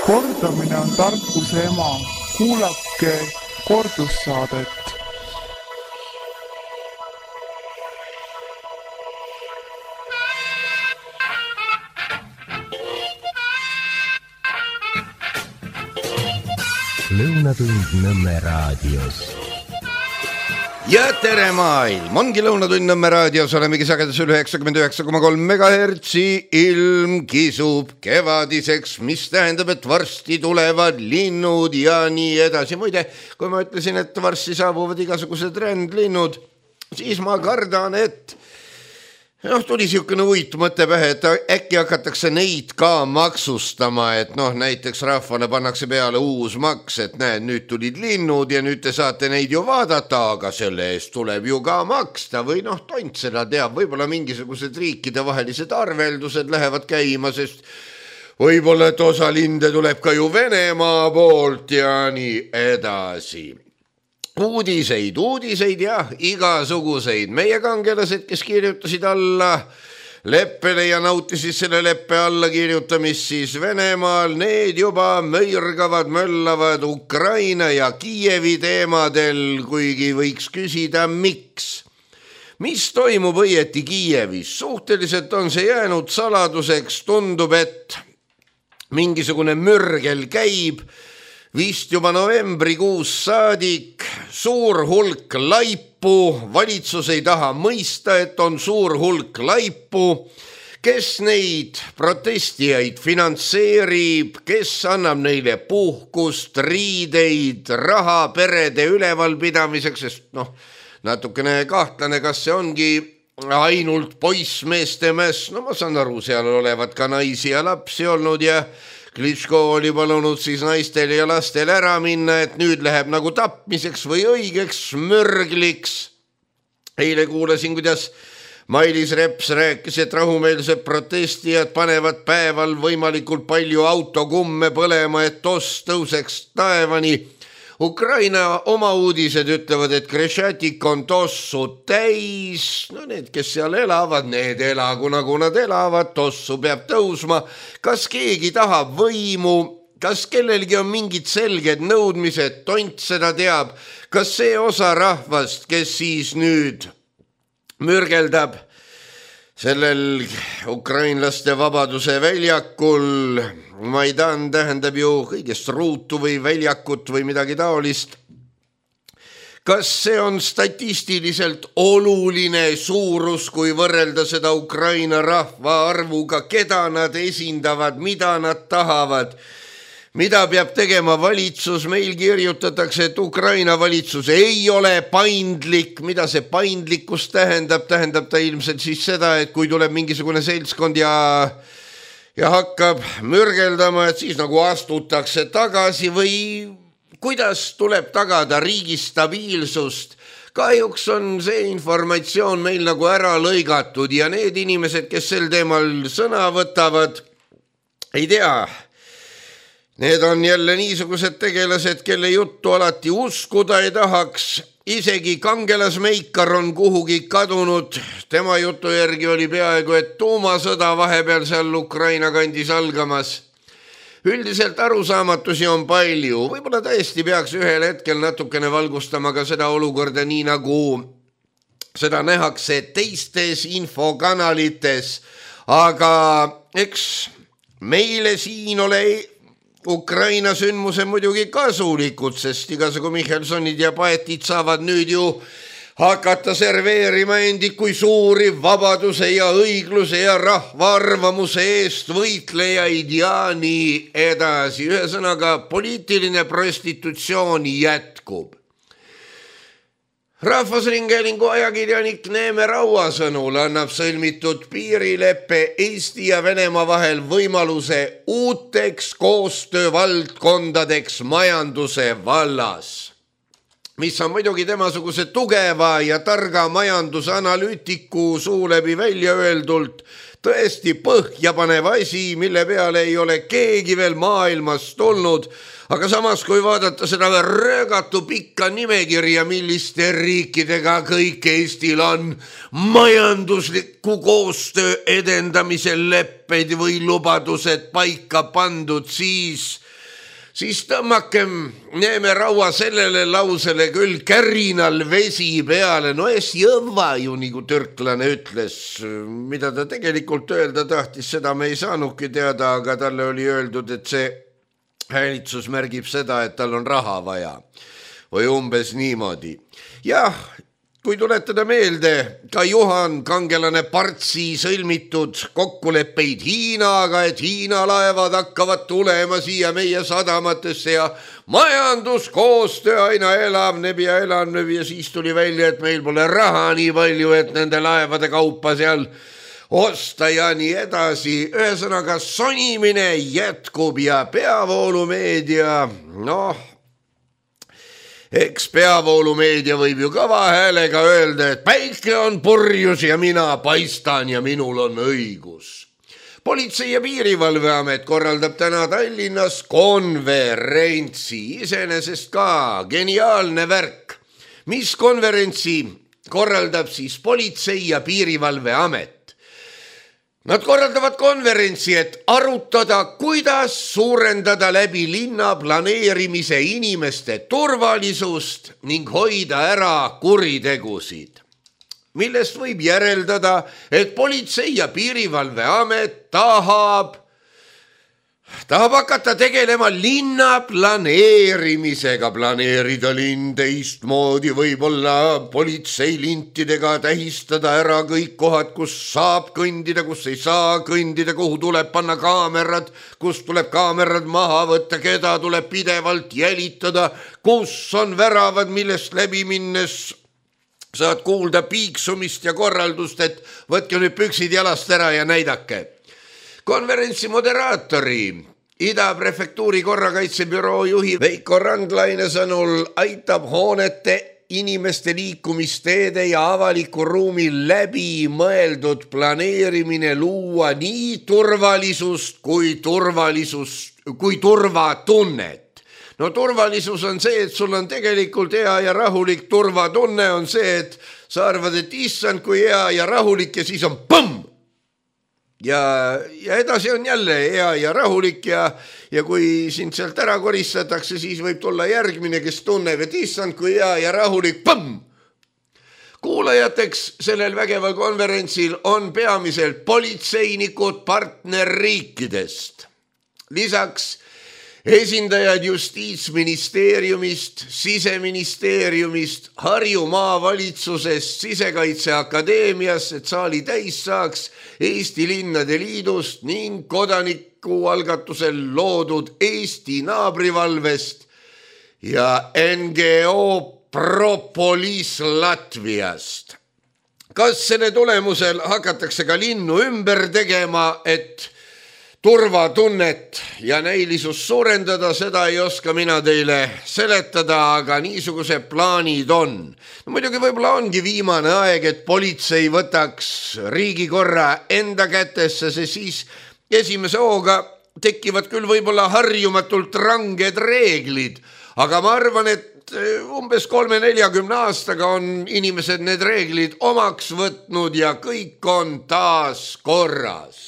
Kordamine on tarkuse ema. Kuulake kordussaadet. Lõunatund Nõmme raadios. Ja tere maailm! Ongi Lõunatund Nõmme raadios, olemegi sagedus üle 99,3 MHz. Ilm kisub kevadiseks, mis tähendab, et varsti tulevad linnud ja nii edasi. Muide, kui ma ütlesin, et varsti saabuvad igasugused rändlinnud, siis ma kardan, et tuli siukene uit mõte pähe, et äkki hakatakse neid ka maksustama, et näiteks rahvale pannakse peale uus maks, et näed, nüüd tulid linnud ja nüüd te saate neid ju vaadata, aga selle eest tuleb ju ka maksta või tont seda teab, võib-olla mingisugused riikidevahelised arveldused lähevad käima, sest võib-olla, et osa linde tuleb ka ju Venemaa poolt ja nii edasi. Uudiseid ja igasuguseid. Meie kangelased, kes kirjutasid alla leppele ja nautisid selle leppe alla kirjutamist siis Venemaal, need juba möirgavad, möllavad Ukraina ja Kiievi teemadel, kuigi võiks küsida, miks. Mis toimub õieti Kiievis? Suhteliselt on see jäänud saladuseks, tundub, et mingisugune mürgel käib, vist juba novembrikuus saadik, suur hulk laipu, valitsus ei taha mõista, et on suur hulk laipu, kes neid protestijaid finantseerib, kes annab neile puhkust, riideid, raha perede ülevalpidamiseks, sest natukene kahtlane, kas see ongi ainult poissmeeste mäss, ma saan aru, seal olevat ka naisi ja lapsi olnud ja Klitschko oli palunud siis naistel ja lastel ära minna, et nüüd läheb nagu tapmiseks või õigeks mürgliks. Eile kuulasin, kuidas Mailis Reps rääkis, et rahumeelsed protestijad panevad päeval võimalikult palju autokumme põlema, et toss tõuseks taevani. Ukraina oma uudised ütlevad, et Krešatik on tossu täis. Need, kes seal elavad, need elagu nagu nad elavad, tossu peab tõusma. Kas keegi tahab võimu? Kas kellelgi on mingid selged nõudmised? Tont seda teab. Kas see osa rahvast, kes siis nüüd mürgeldab sellel ukrainlaste vabaduse väljakul, Maidan tähendab ju kõigest ruutu või väljakut või midagi taolist. Kas see on statistiliselt oluline suurus, kui võrrelda seda Ukraina rahva arvuga, keda nad esindavad, mida nad tahavad? Mida peab tegema valitsus? Meil kirjutatakse, et Ukraina valitsus ei ole paindlik. Mida see paindlikkus tähendab? Tähendab ta ilmselt siis seda, et kui tuleb mingisugune seltskond ja hakkab mürgeldama, et siis nagu astutakse tagasi või kuidas tuleb tagada riigi stabiilsust? Kahjuks on see informatsioon meil nagu ära lõigatud ja need inimesed, kes sel teemal sõna võtavad, ei tea. Need on jälle niisugused tegelased, kelle juttu alati uskuda ei tahaks. Isegi kangelasmeikar on kuhugi kadunud. Tema jutu järgi oli peaaegu, et tuumasõda vahepeal seal Ukraina kandis algamas. Üldiselt arusaamatusi on palju. Võib-olla tõesti peaks ühel hetkel natukene valgustama ka seda olukorda, nii nagu seda nähakse teistes infokanalites. Aga eks meile siin ole Ukraina sündmuse muidugi kasulikud, sest igasugu Michelsonid ja Paetid saavad nüüd ju hakata serveerima endid kui suuri vabaduse ja õigluse ja rahva arvamuse eest võitlejaid ja nii edasi. Ühesõnaga, poliitiline prostitutsioon jätkub. Rahvusringhäälingu ajakirjanik Neeme Raua sõnul annab sõlmitud piirileppe Eesti ja Venemaa vahel võimaluse uuteks koostöövaldkondadeks majanduse vallas, mis on muidugi temasuguse tugeva ja targa majandusanalüütiku suu läbi välja öeldult tõesti põhjapanev asi, mille peale ei ole keegi veel maailmas tulnud. Aga samas, kui vaadata seda röögatu pikka nimekirja, milliste riikidega kõik Eestil on majandusliku koostöö edendamise leppeid või lubadused paika pandud, siis siis tõmmakem neeme raua sellele lausele küll kärinal vesi peale. No es jõva ju, nagu türklane ütles, mida ta tegelikult öelda tahtis, seda me ei saanudki teada, aga talle oli öeldud, et see häälitsus märgib seda, et tal on raha vaja või umbes niimoodi. Jah, kui tuletada meelde ka Juhan Kangelane Partsi sõlmitud kokkuleppeid Hiinaga, et Hiina laevad hakkavad tulema siia meie sadamatesse ja majanduskoostöö aina elavneb ja siis tuli välja, et meil pole raha nii palju, et nende laevade kaupa seal osta ja nii edasi. Ühesõnaga sonimine jätkub ja peavoolumeedia, eks peavoolumeedia võib ju kõva häälega öelda, et päike on purjus ja mina paistan ja minul on õigus. Politsei- ja Piirivalveamet korraldab täna Tallinnas konverentsi, iseenesest ka geniaalne värk. Mis konverentsi korraldab siis Politsei- ja Piirivalveamet? Nad korraldavad konverentsi, et arutada, kuidas suurendada läbi linna planeerimise inimeste turvalisust ning hoida ära kuritegusid. Millest võib järeldada, et Politsei- ja Piirivalveamet tahab hakata tegelema linna planeerimisega, planeerida linn teistmoodi, võib-olla politseilintidega tähistada ära kõik kohad, kus saab kõndida, kus ei saa kõndida, kuhu tuleb panna kaamerad, kus tuleb kaamerad maha võtta, keda tuleb pidevalt jälitada, kus on väravad, millest läbi minnes saad kuulda piiksumist ja korraldust, et võtke nüüd püksid jalast ära ja näidake. Konverentsi moderaatori, Ida prefektuuri korrakaitsebüroo juhi Veiko Randlaine sõnul aitab hoonete, inimeste liikumisteede ja avaliku ruumi läbi mõeldud planeerimine luua nii turvalisust kui turvatunnet. No turvalisus on see, et sul on tegelikult hea ja rahulik. Turvatunne on see, et sa arvad, et issand, kui hea ja rahulik ja siis on põmm! Ja edasi on jälle hea ja rahulik ja kui sind sealt ära koristatakse, siis võib tulla järgmine, kes tunneb, et issand, kui hea ja rahulik, põmm! Kuulajateks sellel vägeval konverentsil on peamiselt politseinikud partnerriikidest. Lisaks esindajad Justiitsministeeriumist, Siseministeeriumist, Harju maavalitsusest, Sisekaitseakadeemiast, et saali täis saaks, Eesti Linnade Liidust ning kodanikualgatusel loodud Eesti naabrivalvest ja NGO Propolis Latviast. Kas selle tulemusel hakatakse ka linnu ümber tegema, et turvatunnet ja näilisust suurendada, seda ei oska mina teile seletada, aga niisugused plaanid on. No, muidugi võib-olla ongi viimane aeg, et politsei võtaks riigikorra enda kätesse, see siis esimese hooga tekivad küll võib-olla harjumatult ranged reeglid, aga ma arvan, et umbes 30-40 aastaga on inimesed need reeglid omaks võtnud ja kõik on taas korras.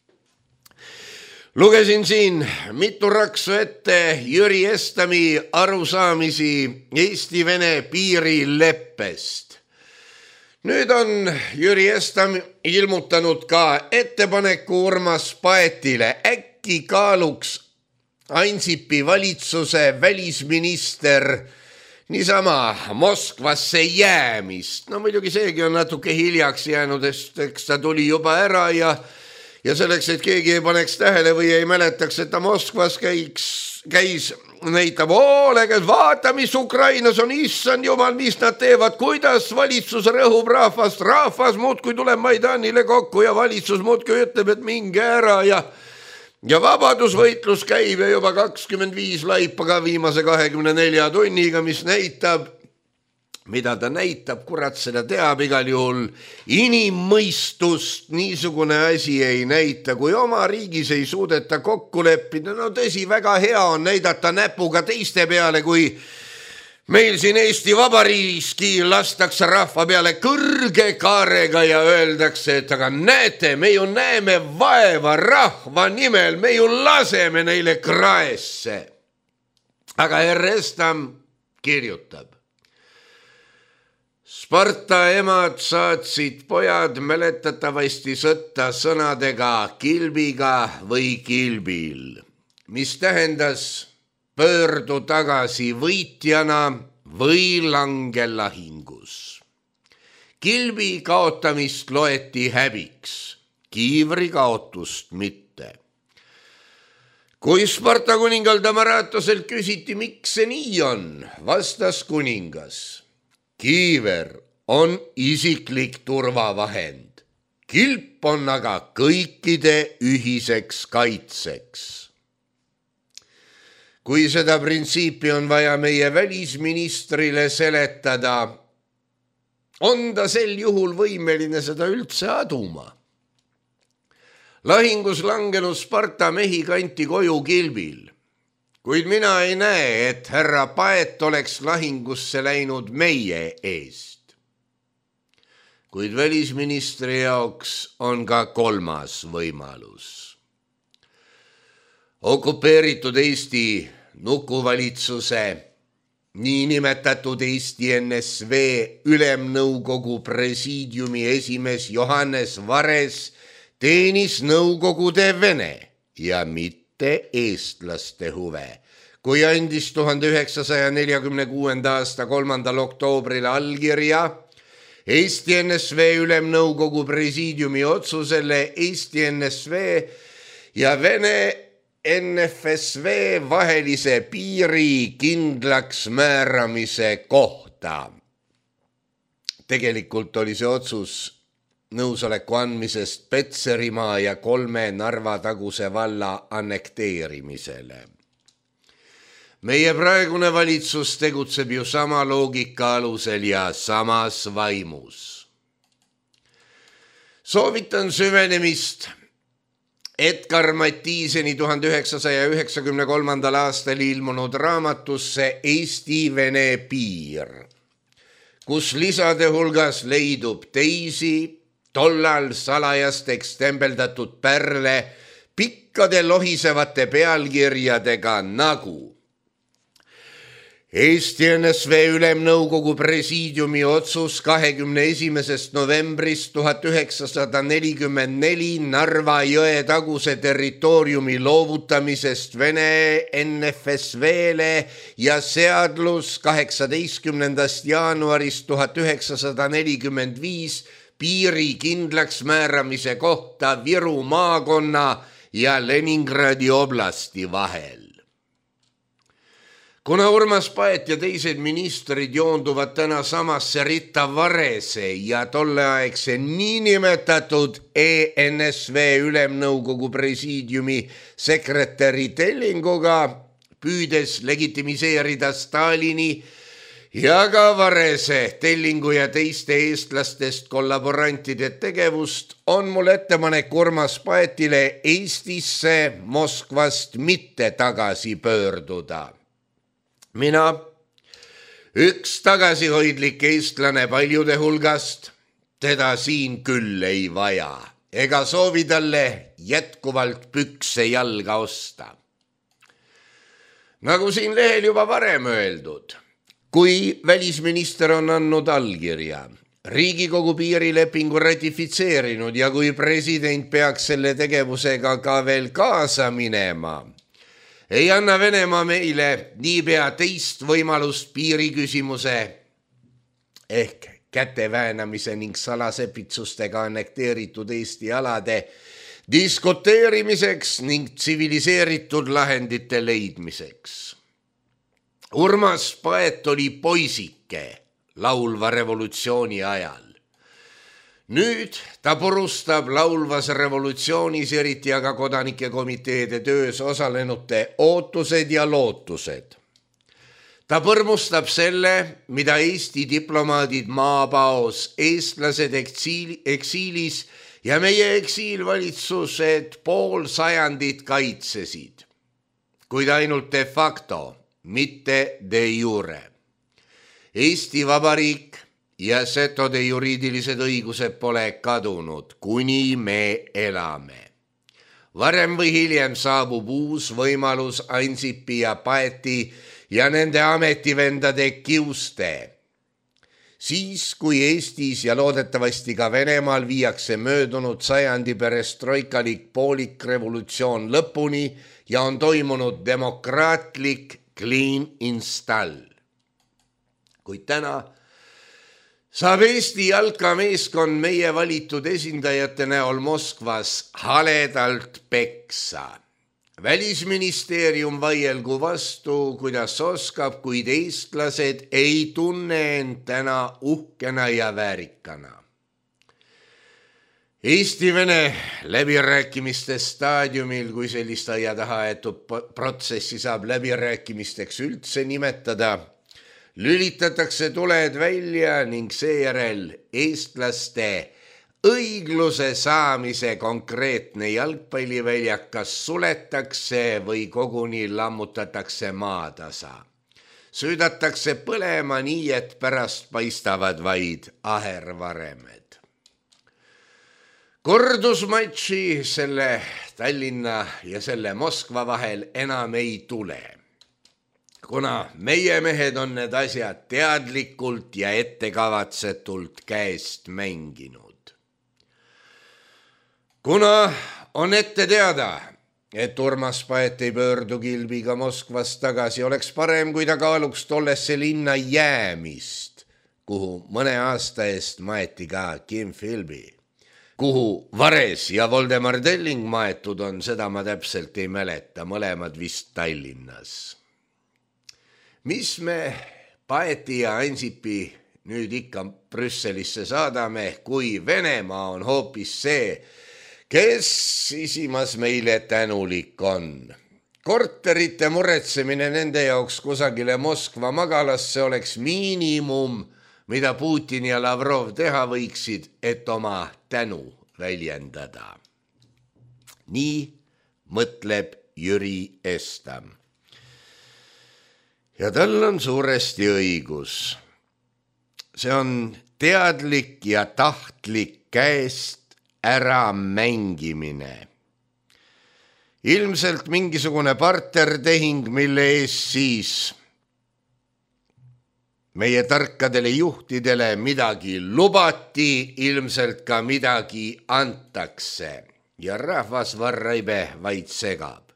Lugesin siin mitu raksu ette Jüri Estami arusaamisi Eesti-Vene piirileppest. Nüüd on Jüri Estam ilmutanud ka ettepaneku Urmas Paetile. Äkki kaaluks Ansipi valitsuse välisminister niisama Moskvasse jäämist. No muidugi seegi on natuke hiljaks jäänud, eks ta tuli juba ära ja selleks, et keegi ei paneks tähele või ei mäletaks, et ta Moskvas käis, näitab hoolega, vaata, mis Ukrainas on, issand jumal, mis nad teevad, kuidas valitsus rõhub rahvas muudkui tuleb Maidanile kokku ja valitsus muudkui ütleb, et minge ära ja vabadusvõitlus käib ja juba 25 laipa ka viimase 24 tunniga, mis näitab, mida ta näitab, kurat seda teab igal juhul, inimmõistust niisugune asi ei näita, kui oma riigis ei suudeta kokku leppida. No tõsi, väga hea on näidata näpuga teiste peale, kui meil siin Eesti Vabariiski lastakse rahva peale kõrge kaarega ja öeldakse, et aga näete, me ju näeme vaeva rahva nimel, me ju laseme neile kraesse. aga Herrestam kirjutab. Sparta emad saatsid pojad mäletatavasti sõtta sõnadega kilbiga või kilbil, mis tähendas pöördu tagasi võitjana või lange lahingus. Kilbi kaotamist loeti häbiks, kiivri kaotust mitte. Kui Sparta kuningal Damaratoselt küsiti, miks see nii on, vastas kuningas. Kiiver on isiklik turvavahend, kilp on aga kõikide ühiseks kaitseks. Kui seda printsiipi on vaja meie välisministrile seletada, on ta sel juhul võimeline seda üldse aduma. Lahingus langenud Sparta mehi kanti koju kilbil. Kuid mina ei näe, et härra Paet oleks lahingusse läinud meie eest. Kuid välisministri jaoks on ka kolmas võimalus. Okupeeritud Eesti nukuvalitsuse, niinimetatud Eesti NSV ülemnõukogu presiidiumi esimees Johannes Vares teenis nõukogude Vene ja mitte eestlaste huve, kui andis 1946. aasta 3. oktoobril allkirja Eesti NSV ülemnõukogu presiidiumi otsusele Eesti NSV ja Vene NFSV vahelise piiri kindlaks määramise kohta. Tegelikult oli see otsus nõusoleku andmisest Petserimaa ja 3 Narva taguse valla annekteerimisele. Meie praegune valitsus tegutseb ju sama loogika alusel ja samas vaimus. Soovitan süvenemist Edgar Mattiiseni 1993. aastal ilmunud raamatusse Eesti-Vene piir, kus lisade hulgas leidub teisi tollal salajasteks tembeldatud pärle pikkade lohisevate pealkirjadega nagu Eesti NSV ülemnõukogu presiidiumi otsus 21. novembrist 1944 Narva jõe taguse territooriumi loovutamisest Vene NFSV-le ja seadlus 18. jaanuarist 1945 piiri kindlaks määramise kohta Viru maakonna ja Leningradi oblasti vahel. Kuna Urmas Paet ja teised ministrid joonduvad täna samasse ritta Varese ja tolleaegse niinimetatud ENSV ülemnõukogu presiidiumi sekretäri Tellinguga, püüdes legitimiseerida Stalini ja ka Varese, Tellingu ja teiste eestlastest kollaborantide tegevust, on mul ettepanek Urmas Paetile Eestisse Moskvast mitte tagasi pöörduda. Mina, üks tagasihoidlik eestlane paljude hulgast, teda siin küll ei vaja ega soovi talle jätkuvalt pükse jalga osta. Nagu siin lehel juba varem öeldud, kui välisminister on andnud allkirja, Riigikogu piirilepingu ratifitseerinud ja kui president peaks selle tegevusega ka veel kaasa minema, ei anna Venemaa meile niipea teist võimalust piiriküsimuse ehk käteväänamise ning salasepitsustega annekteeritud Eesti alade diskuteerimiseks ning tsiviliseeritud lahendite leidmiseks. Urmas Paet oli poisike laulva revolutsiooni ajal. Nüüd ta purustab laulvas revolutsioonis, eriti aga kodanike komiteede töös osalenute ootused ja lootused. Ta põrmustab selle, mida Eesti diplomaadid maapaos, eestlased eksiilis ja meie eksiilvalitsused pool sajandit kaitsesid, kuid ainult de facto, mitte de jure. Eesti Vabariik ja setode juriidilised õigused pole kadunud, kuni me elame. Varem või hiljem saabub uus võimalus Ansipi ja Paeti ja nende ametivendade kiuste. Siis, kui Eestis ja loodetavasti ka Venemaal viiakse möödunud sajandi perestroikalik poolik revolutsioon lõpuni ja on toimunud demokraatlik clean install. Kuid täna saab Eesti jalkameeskond meie valitud esindajate näol Moskvas haledalt peksa. Välisministeerium vaielgu vastu, kuidas oskab, kuid eestlased ei tunne end täna uhkena ja väärikana. Eesti-Vene läbirääkimiste staadiumil, kui sellist aia taha aetud protsessi saab läbirääkimisteks üldse nimetada, lülitatakse tuled välja ning seejärel eestlaste õigluse saamise konkreetne jalgpalliväljakas suletakse või koguni lammutatakse maatasa. Süüdatakse põlema nii, et pärast paistavad vaid ahervaremed. Kordusmatši selle Tallinna ja selle Moskva vahel enam ei tule, kuna meie mehed on need asjad teadlikult ja ettekavatsetult käest mänginud. Kuna on ette teada, et Urmas Paet ei pöördu kilbiga Moskvast tagasi, oleks parem, kui ta kaaluks tollesse linna jäämist, kuhu mõne aasta eest maeti ka Kim Philby. Kuhu Vares ja Voldemar Telling maetud on, seda ma täpselt ei mäleta, mõlemad vist Tallinnas. Mis me Paeti ja Ansipi nüüd ikka Brüsselisse saadame, kui Venemaa on hoopis see, kes sisimas meile tänulik on. Korterite muretsemine nende jaoks kusagile Moskva magalasse oleks miinimum, mida Putin ja Lavrov teha võiksid, et oma tänu väljendada. Nii mõtleb Jüri Estam. Ja tal on suuresti õigus. See on teadlik ja tahtlik käest ära mängimine. Ilmselt mingisugune partnertehing, mille ees siis meie tarkadele juhtidele midagi lubati, ilmselt ka midagi antakse ja rahvas varraibe vaid segab.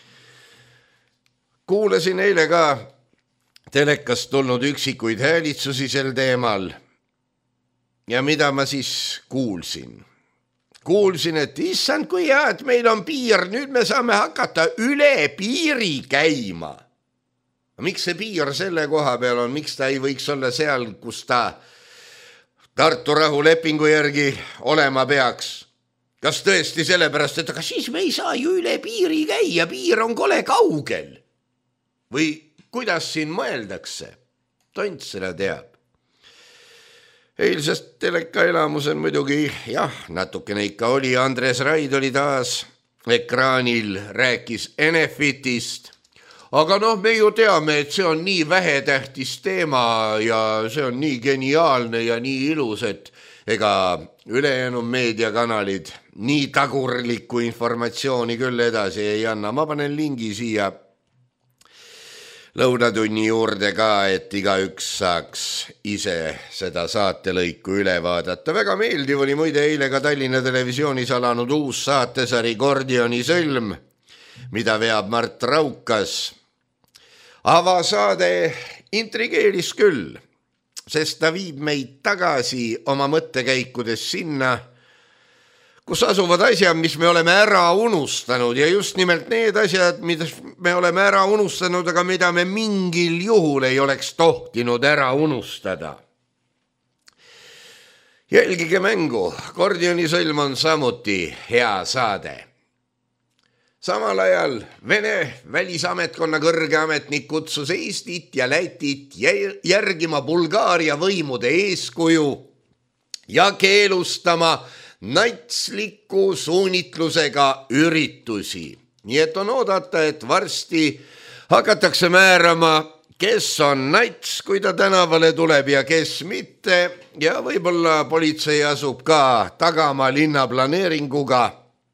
Kuulasin eile ka telekast tulnud üksikuid häälitsusi sel teemal ja mida ma siis kuulsin? Kuulsin, et issand, kui hea, et meil on piir, nüüd me saame hakata üle piiri käima. Miks see piir selle koha peal on, miks ta ei võiks olla seal, kus ta Tartu rahulepingu järgi olema peaks? Kas tõesti sellepärast, et aga siis me ei saa ju üle piiri käia, piir on kole kaugel? Või kuidas siin mõeldakse? Tont seda teab. Eilsest telekaelamusel muidugi, natukene ikka oli, Andres Raid oli taas ekraanil, rääkis Enefitist, aga me ju teame, et see on nii vähetähtis teema ja see on nii geniaalne ja nii ilus, et ega ülejäänud meediakanalid nii tagurlikku informatsiooni küll edasi ei anna. Ma panen lingi siia lõunatunni juurde ka, et igaüks saaks ise seda saatelõiku üle vaadata. Väga meeldiv oli muide eile ka Tallinna Televisioonis alanud uus saatesari Gordioni sõlm, mida veab Mart Raukas. Avasaade intrigeeris küll, sest ta viib meid tagasi oma mõttekäikudes sinna, kus asuvad asjad, mis me oleme ära unustanud ja just nimelt need asjad, mida me oleme ära unustanud, aga mida me mingil juhul ei oleks tohtinud ära unustada. Jälgige mängu, Gordioni sõlm on samuti hea saade. Samal ajal Vene välisametkonna kõrge ametnik kutsus Eestit ja Lätit järgima Bulgaaria võimude eeskuju ja keelustama natsliku suunitlusega üritusi. Nii et on oodata, et varsti hakatakse määrama, kes on nats, kui ta tänavale tuleb ja kes mitte. Ja võib-olla politsei asub ka tagama linnaplaneeringuga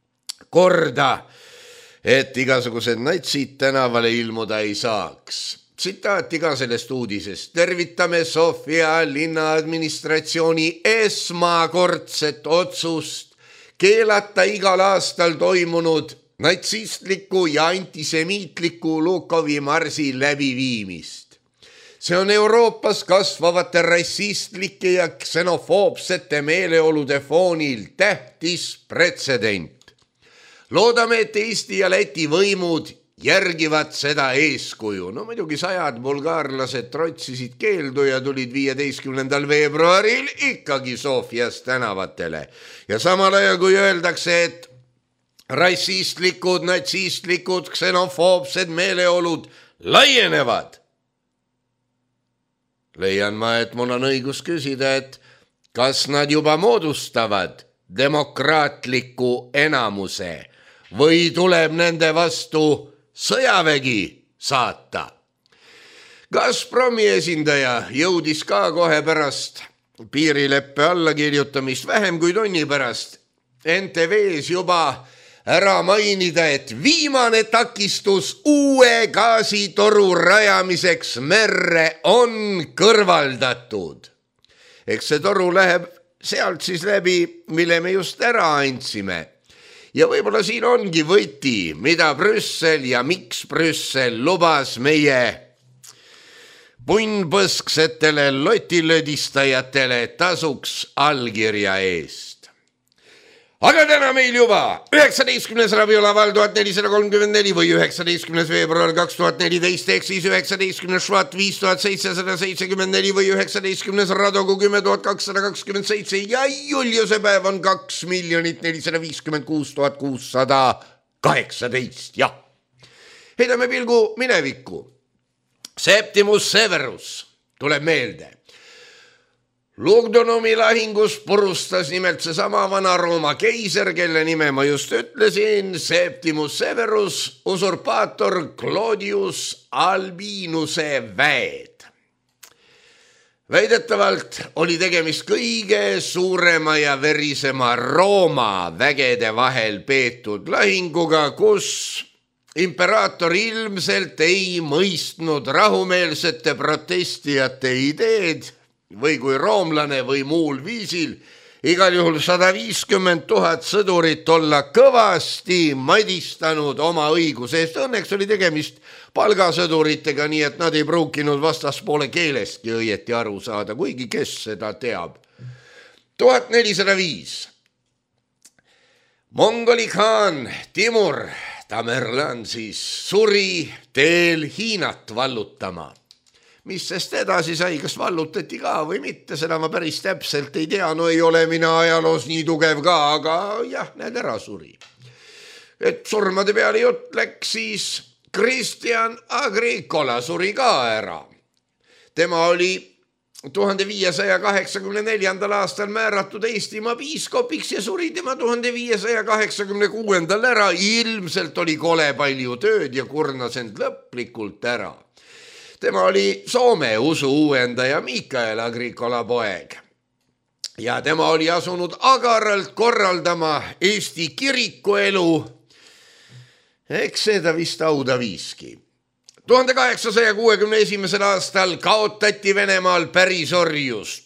korda, et igasugused natsid tänavale ilmuda ei saaks. tsitaati ka sellest uudisest. Tervitame Sofia linna administratsiooni esmakordset otsust keelata igal aastal toimunud natsistliku ja antisemiitliku Lukovi marsi läbiviimist. See on Euroopas kasvavate rassistlike ja ksenofoobsete meeleolude foonil tähtis pretsedent. Loodame, et Eesti ja Läti võimud järgivad seda eeskuju. No muidugi 100 bulgaarlased trotsisid keeldu ja tulid 15. veebruaril ikkagi Sofias tänavatele. Ja samal ajal kui öeldakse, et rassistlikud, natsistlikud, ksenofoobsed meeleolud laienevad, leian ma, et mul on õigus küsida, et kas nad juba moodustavad demokraatliku enamuse või tuleb nende vastu sõjavägi saata. Gazpromi esindaja jõudis ka kohe pärast piirileppe allakirjutamist vähem kui tunni pärast NTV-s juba ära mainida, et viimane takistus uue gaasitoru rajamiseks merre on kõrvaldatud. Eks see toru läheb sealt siis läbi, mille me just ära andsime. Ja võib-olla siin ongi võti, mida Brüssel ja miks Brüssel lubas meie punnpõsksetele lotilödistajatele tasuks allkirja eest. Aga täna meil juba 19. rabiolaval 1434 või 19. veebruar 2014 ehk siis 19. švat 5774 või 19. radogu 10227 ja Juliuse päev on 2 456 618. Jah. Heidame pilgu minevikku. Septimus Severus tuleb meelde. Lugdunumi lahingus purustas nimelt seesama Vana-Rooma keiser, kelle nime ma just ütlesin, Septimus Severus, usurpaator Claudius Albinuse väed. Väidetavalt oli tegemist kõige suurema ja verisema Rooma vägede vahel peetud lahinguga, kus imperaator ilmselt ei mõistnud rahumeelsete protestijate ideed või kui roomlane või muul viisil, igal juhul 150 000 sõdurit olla kõvasti madistanud oma õiguse eest. Õnneks oli tegemist palgasõduritega, nii et nad ei pruukinud vastaspoole keelestki õieti aru saada, kuigi kes seda teab. 1405. Mongoli khaan Timur Tamerlan siis suri teel Hiinat vallutama. Mis sest edasi sai, kas vallutati ka või mitte, seda ma päris täpselt ei tea, no ei ole mina ajaloos nii tugev ka, aga jah, näed, ära suri. Et surmade peale jutt läks, siis Kristjan Agricola suri ka ära. Tema oli 1584. aastal määratud Eestimaa piiskopiks ja suri tema 1586. ära. Ilmselt oli kole palju tööd ja kurnas end lõplikult ära. Tema oli Soome usu uuendaja Mikael Agricola poeg ja tema oli asunud agaralt korraldama Eesti kirikuelu. Eks seda vist auda viiski. 1861. aastal kaotati Venemaal pärisorjus.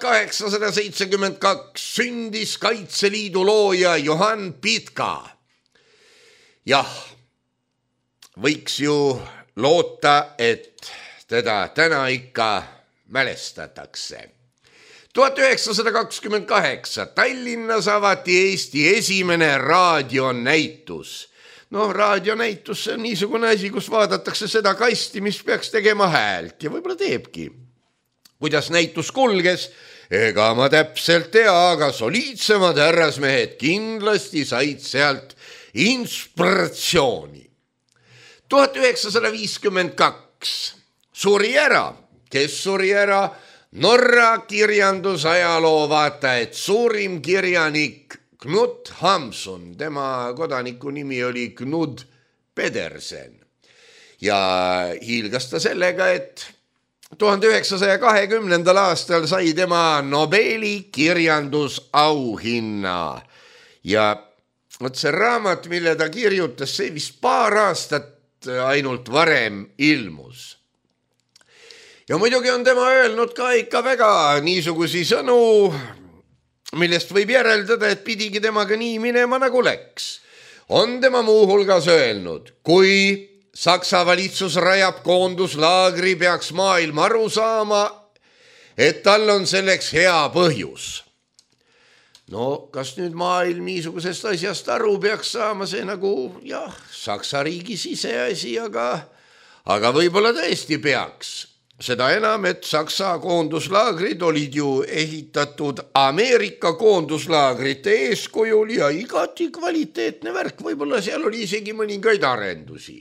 1872 sündis Kaitseliidu looja Johann Pitka. Jah, võiks ju loota, et teda täna ikka mälestatakse. 1928 Tallinnas avati Eesti esimene raadionäitus. No raadionäitus on niisugune asi, kus vaadatakse seda kasti, mis peaks tegema häält ja võib-olla teebki. Kuidas näitus kulges, ega ma täpselt tea, aga soliidsemad härrasmehed kindlasti said sealt inspiratsiooni. 1952 suri ära. Kes suri ära? Norra kirjandusajaloo vaata, et suurim kirjanik Knut Hamsun, tema kodaniku nimi oli Knud Pedersen. Ja hiilgas ta sellega, et 1920. aastal sai tema Nobeli kirjandusauhinna. Ja vot see raamat, mille ta kirjutas, see vist paar aastat ainult varem ilmus. Ja muidugi on tema öelnud ka ikka väga niisugusi sõnu, millest võib järeldada, et pidigi temaga nii minema nagu läks. On tema muuhulgas öelnud, kui Saksa valitsus rajab koonduslaagri, peaks maailm aru saama, et tal on selleks hea põhjus. No kas nüüd maailm niisugusest asjast aru peaks saama, see nagu Saksa riigi siseasi, aga võib-olla tõesti peaks. Seda enam, et Saksa koonduslaagrid olid ju ehitatud Ameerika koonduslaagrite eeskujul ja igati kvaliteetne värk, võib-olla seal oli isegi mõningaid arendusi.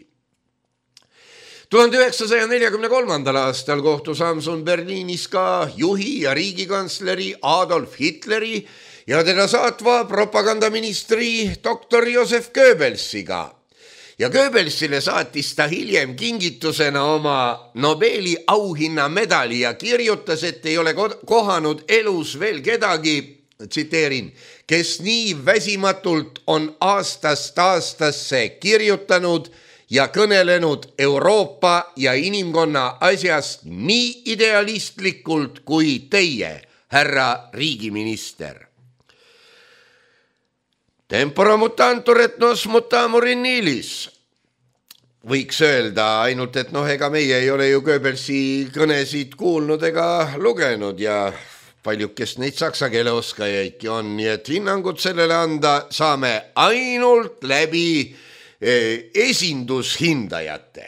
1943. aastal kohtus Hamsun Berliinis ka juhi ja riigikantsleri Adolf Hitleri ja teda saatva propagandaministri doktor Josef Goebbelsiga. Ja Goebbelsile saatis ta hiljem kingitusena oma Nobeli auhinna medali ja kirjutas, et ei ole kohanud elus veel kedagi, tsiteerin, kes nii väsimatult on aastast aastasse kirjutanud ja kõnelenud Euroopa ja inimkonna asjast nii idealistlikult kui teie, härra riigiminister. Tempora mutantur et nos mutamur in nilis. Võiks öelda ainult, et ega meie ei ole ju Goebbelsi kõnesid kuulnud ega lugenud ja paljud, kes neid saksa keele oskajaidki on, nii et hinnangut sellele anda saame ainult läbi esindushindajate.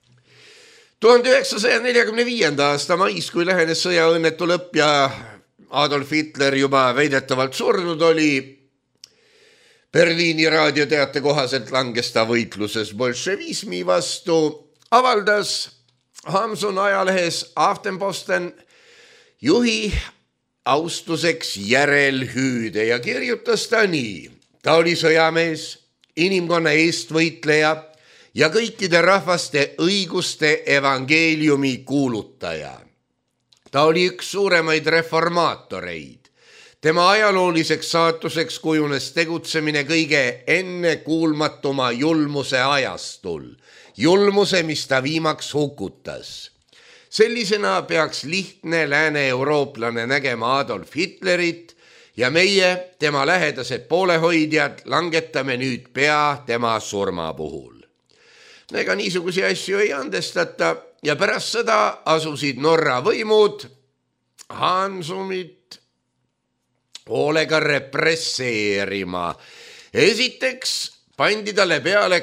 1945. aasta mais, kui lähenes sõjaõnnetu lõpp ja Adolf Hitler juba väidetavalt surnud oli, Berliini raadioteate kohaselt langes ta võitluses bolševismi vastu, avaldas Hamsun ajalehes Aftenposten juhi austuseks järelhüüde ja kirjutas ta nii. Ta oli sõjamees, inimkonna eestvõitleja ja kõikide rahvaste õiguste evangeeliumi kuulutaja. Ta oli üks suuremaid reformaatoreid. Tema ajalooliseks saatuseks kujunes tegutsemine kõige ennekuulmatuma julmuse ajastul. Julmuse, mis ta viimaks hukutas. Sellisena peaks lihtne lääne-eurooplane nägema Adolf Hitlerit ja meie, tema lähedased poolehoidjad, langetame nüüd pea tema surma puhul. Ega niisugusi asju ei andestata ja pärast seda asusid Norra võimud Hansumit hoolega represseerima. Esiteks pandi talle peale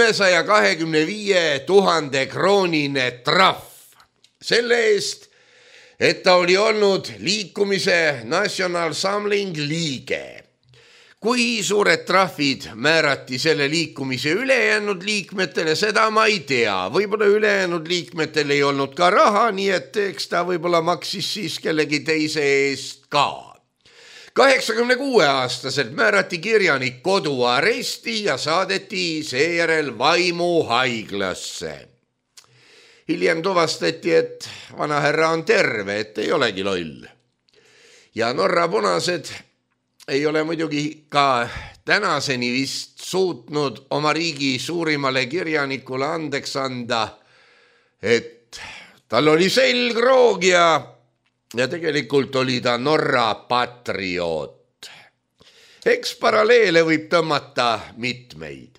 325 000 kroonine trahv. Selle eest, et ta oli olnud liikumise National Samling liige. Kui suured trahvid määrati selle liikumise ülejäänud liikmetele, seda ma ei tea. Võib-olla ülejäänud liikmetel ei olnud ka raha, nii et eks ta võib-olla maksis siis kellegi teise eest ka. 86-aastaselt määrati kirjanik koduaresti ja saadeti seejärel vaimuhaiglasse. Hiljem tuvastati, et vanahärra on terve, et ei olegi loll. Ja Norra punased ei ole muidugi ka tänaseni vist suutnud oma riigi suurimale kirjanikule andeks anda, et tal oli selgroog ja tegelikult oli ta Norra patrioot. Eks paralleele võib tõmmata mitmeid.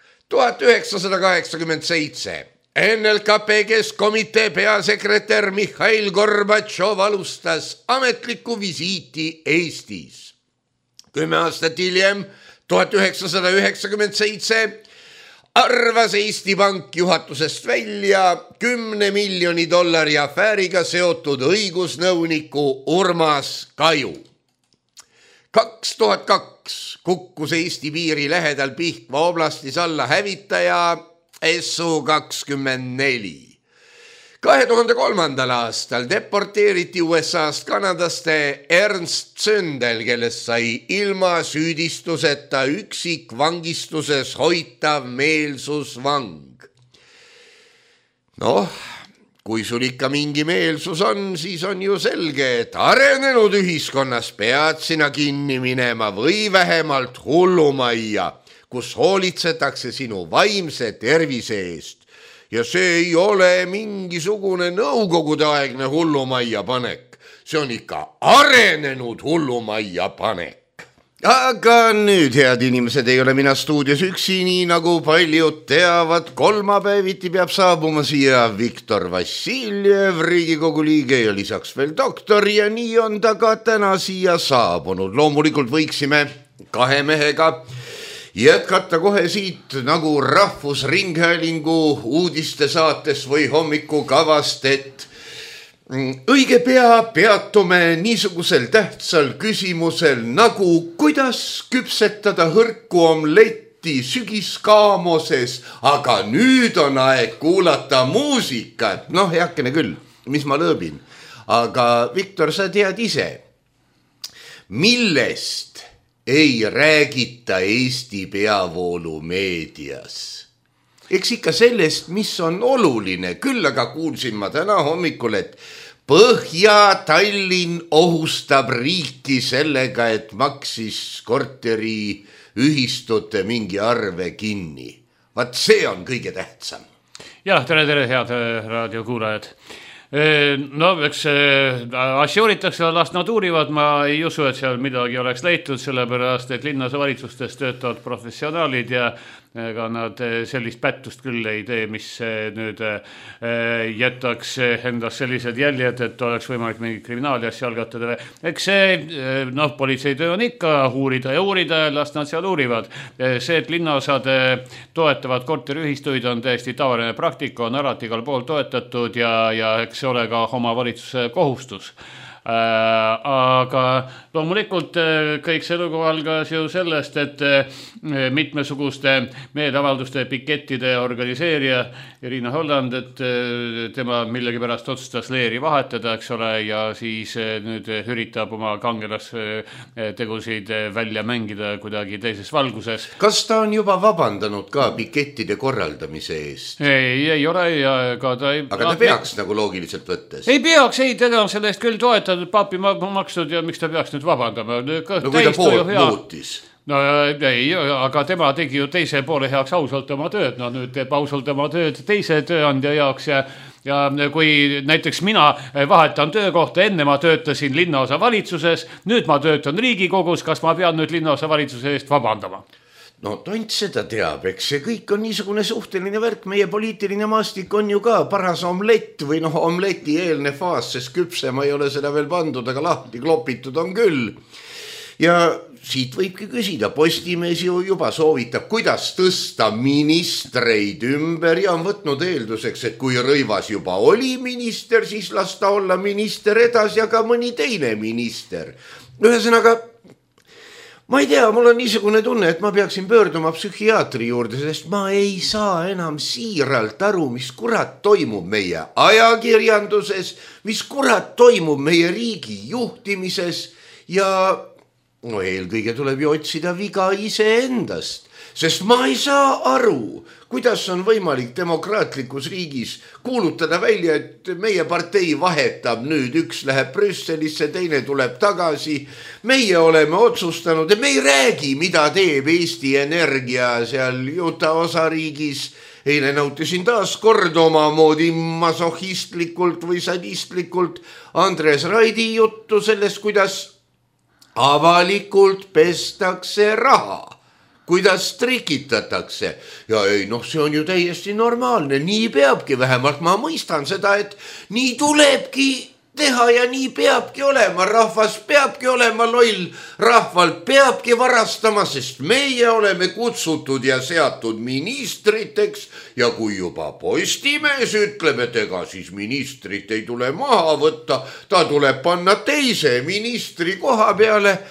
1987 NLKP Keskkomitee peasekretär Mihhail Gorbatšov alustas ametlikku visiiti Eestis. 10 aastat hiljem, 1997, arvas Eesti Pank juhatusest välja 10 miljoni dollari afääriga seotud õigusnõuniku Urmas Kaju. 2002 kukkus Eesti piiri lähedal Pihkva oblastis alla hävitaja Su-24. 2003. aastal deporteeriti USA-st Kanadaste Ernst Zündel, kellest sai ilma süüdistuseta üksik vangistuses hoitav meelsusvang. Kui sul ikka mingi meelsus on, siis on ju selge, et arenenud ühiskonnas pead sina kinni minema või vähemalt hullumajja, kus hoolitsetakse sinu vaimse tervise eest. ja see ei ole mingisugune nõukogude aegne hullumajja panek. See on ikka arenenud hullumajja panek. Aga nüüd, head inimesed, ei ole mina stuudios üksi, nii nagu paljud teavad. Kolmapäeviti peab saabuma siia Viktor Vassiljev, Riigikogu liige ja lisaks veel doktor ja nii on ta ka täna siia saabunud. Loomulikult võiksime kahe mehega jätkata kohe siit nagu Rahvusringhäälingu uudistesaates või hommikukavast, et õige pea peatume niisugusel tähtsal küsimusel nagu kuidas küpsetada hõrku omletti sügiskaamoses, aga nüüd on aeg kuulata muusikat. Noh, heakene küll, mis ma lõõbin. Aga Viktor, sa tead ise, millest ei räägita Eesti peavoolumeedias? Eks ikka sellest, mis on oluline. Küll aga kuulsin ma täna hommikul, et Põhja-Tallinn ohustab riiki sellega, et maksis korteri ühistute mingi arve kinni. Vaat see on kõige tähtsam. Jah, tere, head raadiokuulajad. No, eks asja uuritakse, las nad uurivad, ma ei usu, et seal midagi oleks leitud, sellepärast, et linnasavalitsustes töötavad professionaalid ja ega nad sellist pättust küll ei tee, mis nüüd jätaks endas sellised jäljed, et oleks võimalik mingi kriminaaliasja algatada. Eks see, politseitöö on ikka uurida ja las nad seal uurivad. See, et linnaosad toetavad korteriühistuid on täiesti tavaline praktika, on alati igal pool toetatud ja eks see ole ka oma valitsuse kohustus. Aga loomulikult kõik see lugu algas ju sellest, et mitmesuguste meeleavalduste pikettide organiseerija Irina Holland, et tema millegipärast otsustas leeri vahetada, eks ole, ja siis nüüd üritab oma kangelastegusid välja mängida kuidagi teises valguses. Kas ta on juba vabandanud ka pikettide korraldamise eest? Ei ole ja ka ta ei... Aga ta peaks nagu loogiliselt võttes? Ei peaks, teda on sellest küll toetatud, papi maksnud ja miks ta peaks nüüd vabandama? No kui ta poolt muutis. No ei, aga tema tegi ju teise poole heaks ausalt oma tööd. No nüüd teeb ausalt oma tööd teise tööandja jaoks ja kui näiteks mina vahetan töökohta, enne ma töötasin linnaosa valitsuses, nüüd ma töötan Riigikogus, kas ma pean nüüd linnaosa valitsuse eest vabandama? No tont seda teab, eks see kõik on niisugune suhteline värk, meie poliitiline maastik on ju ka paras omlett või omleti eelne faas, sest küpsema ei ole seda veel pandud, aga lahti klopitud on küll. Ja siit võibki küsida, Postimees ju juba soovitab, kuidas tõsta ministreid ümber ja on võtnud eelduseks, et kui Rõivas juba oli minister, siis las ta olla minister edasi ja ka mõni teine minister. Ühesõnaga, ma ei tea, mul on niisugune tunne, et ma peaksin pöörduma psühhiaatri juurde, sest ma ei saa enam siiralt aru, mis kurat toimub meie ajakirjanduses, mis kurat toimub meie riigi juhtimises ja eelkõige tuleb ju otsida viga iseendast, sest ma ei saa aru, kuidas on võimalik demokraatlikus riigis kuulutada välja, et meie partei vahetab nüüd, üks läheb Brüsselisse, teine tuleb tagasi. Meie oleme otsustanud, et me ei räägi, mida teeb Eesti Energia seal Juta osariigis. Eile nautisin taas kord omamoodi masohistlikult või sadistlikult Andres Raidi juttu sellest, kuidas avalikult pestakse raha. Kuidas trikitatakse. Ja ei, see on ju täiesti normaalne, nii peabki, vähemalt ma mõistan seda, et nii tulebki teha ja nii peabki olema, rahvas peabki olema loll, rahvalt peabki varastama, sest meie oleme kutsutud ja seatud ministriteks ja kui juba Postimees ütleb, et ega siis ministrit ei tule maha võtta, ta tuleb panna teise ministri koha peale.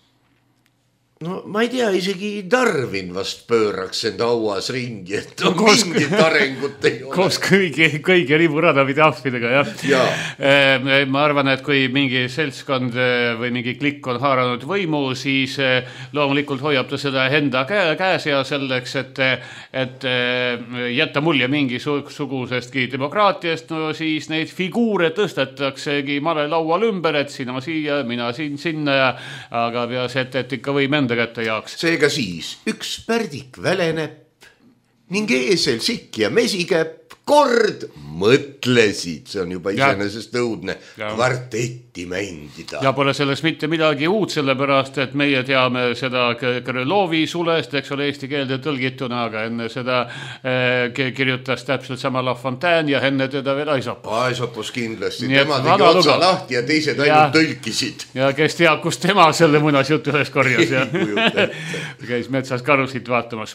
No ma ei tea, isegi Darwin vast pööraks enda auas ringi, et mingit arengut ei ole. Koos kõige riburadavide ahvidega, jah. Ma arvan, et kui mingi seltskond või mingi klikk on haaranud võimu, siis loomulikult hoiab ta seda enda käes ja selleks, et jätta mulje mingisugusestki demokraatiast, no siis neid figuure tõstetaksegi malelaual ümber, et sina siia, mina sinna, aga peas, et ikka võim enda kätte jaoks. Seega siis üks pärdik väleneb ning eesel sikk ja mesikäpp kord mõtlesid, see on juba iseenesest õudne, kvartetti mängida. Ja pole sellest mitte midagi uut, sellepärast, et meie teame seda Krõlovi sulest, eks ole, eesti keelde tõlgituna, aga enne seda kirjutas täpselt sama La Fontaine ja enne teda veel Aesopus. Aesopus kindlasti, tema tegi otsa lahti ja teised ainult tõlkisid. Ja kes teab, kus tema selle muinasjutu üles korjas ja käis metsas karusid vaatamas.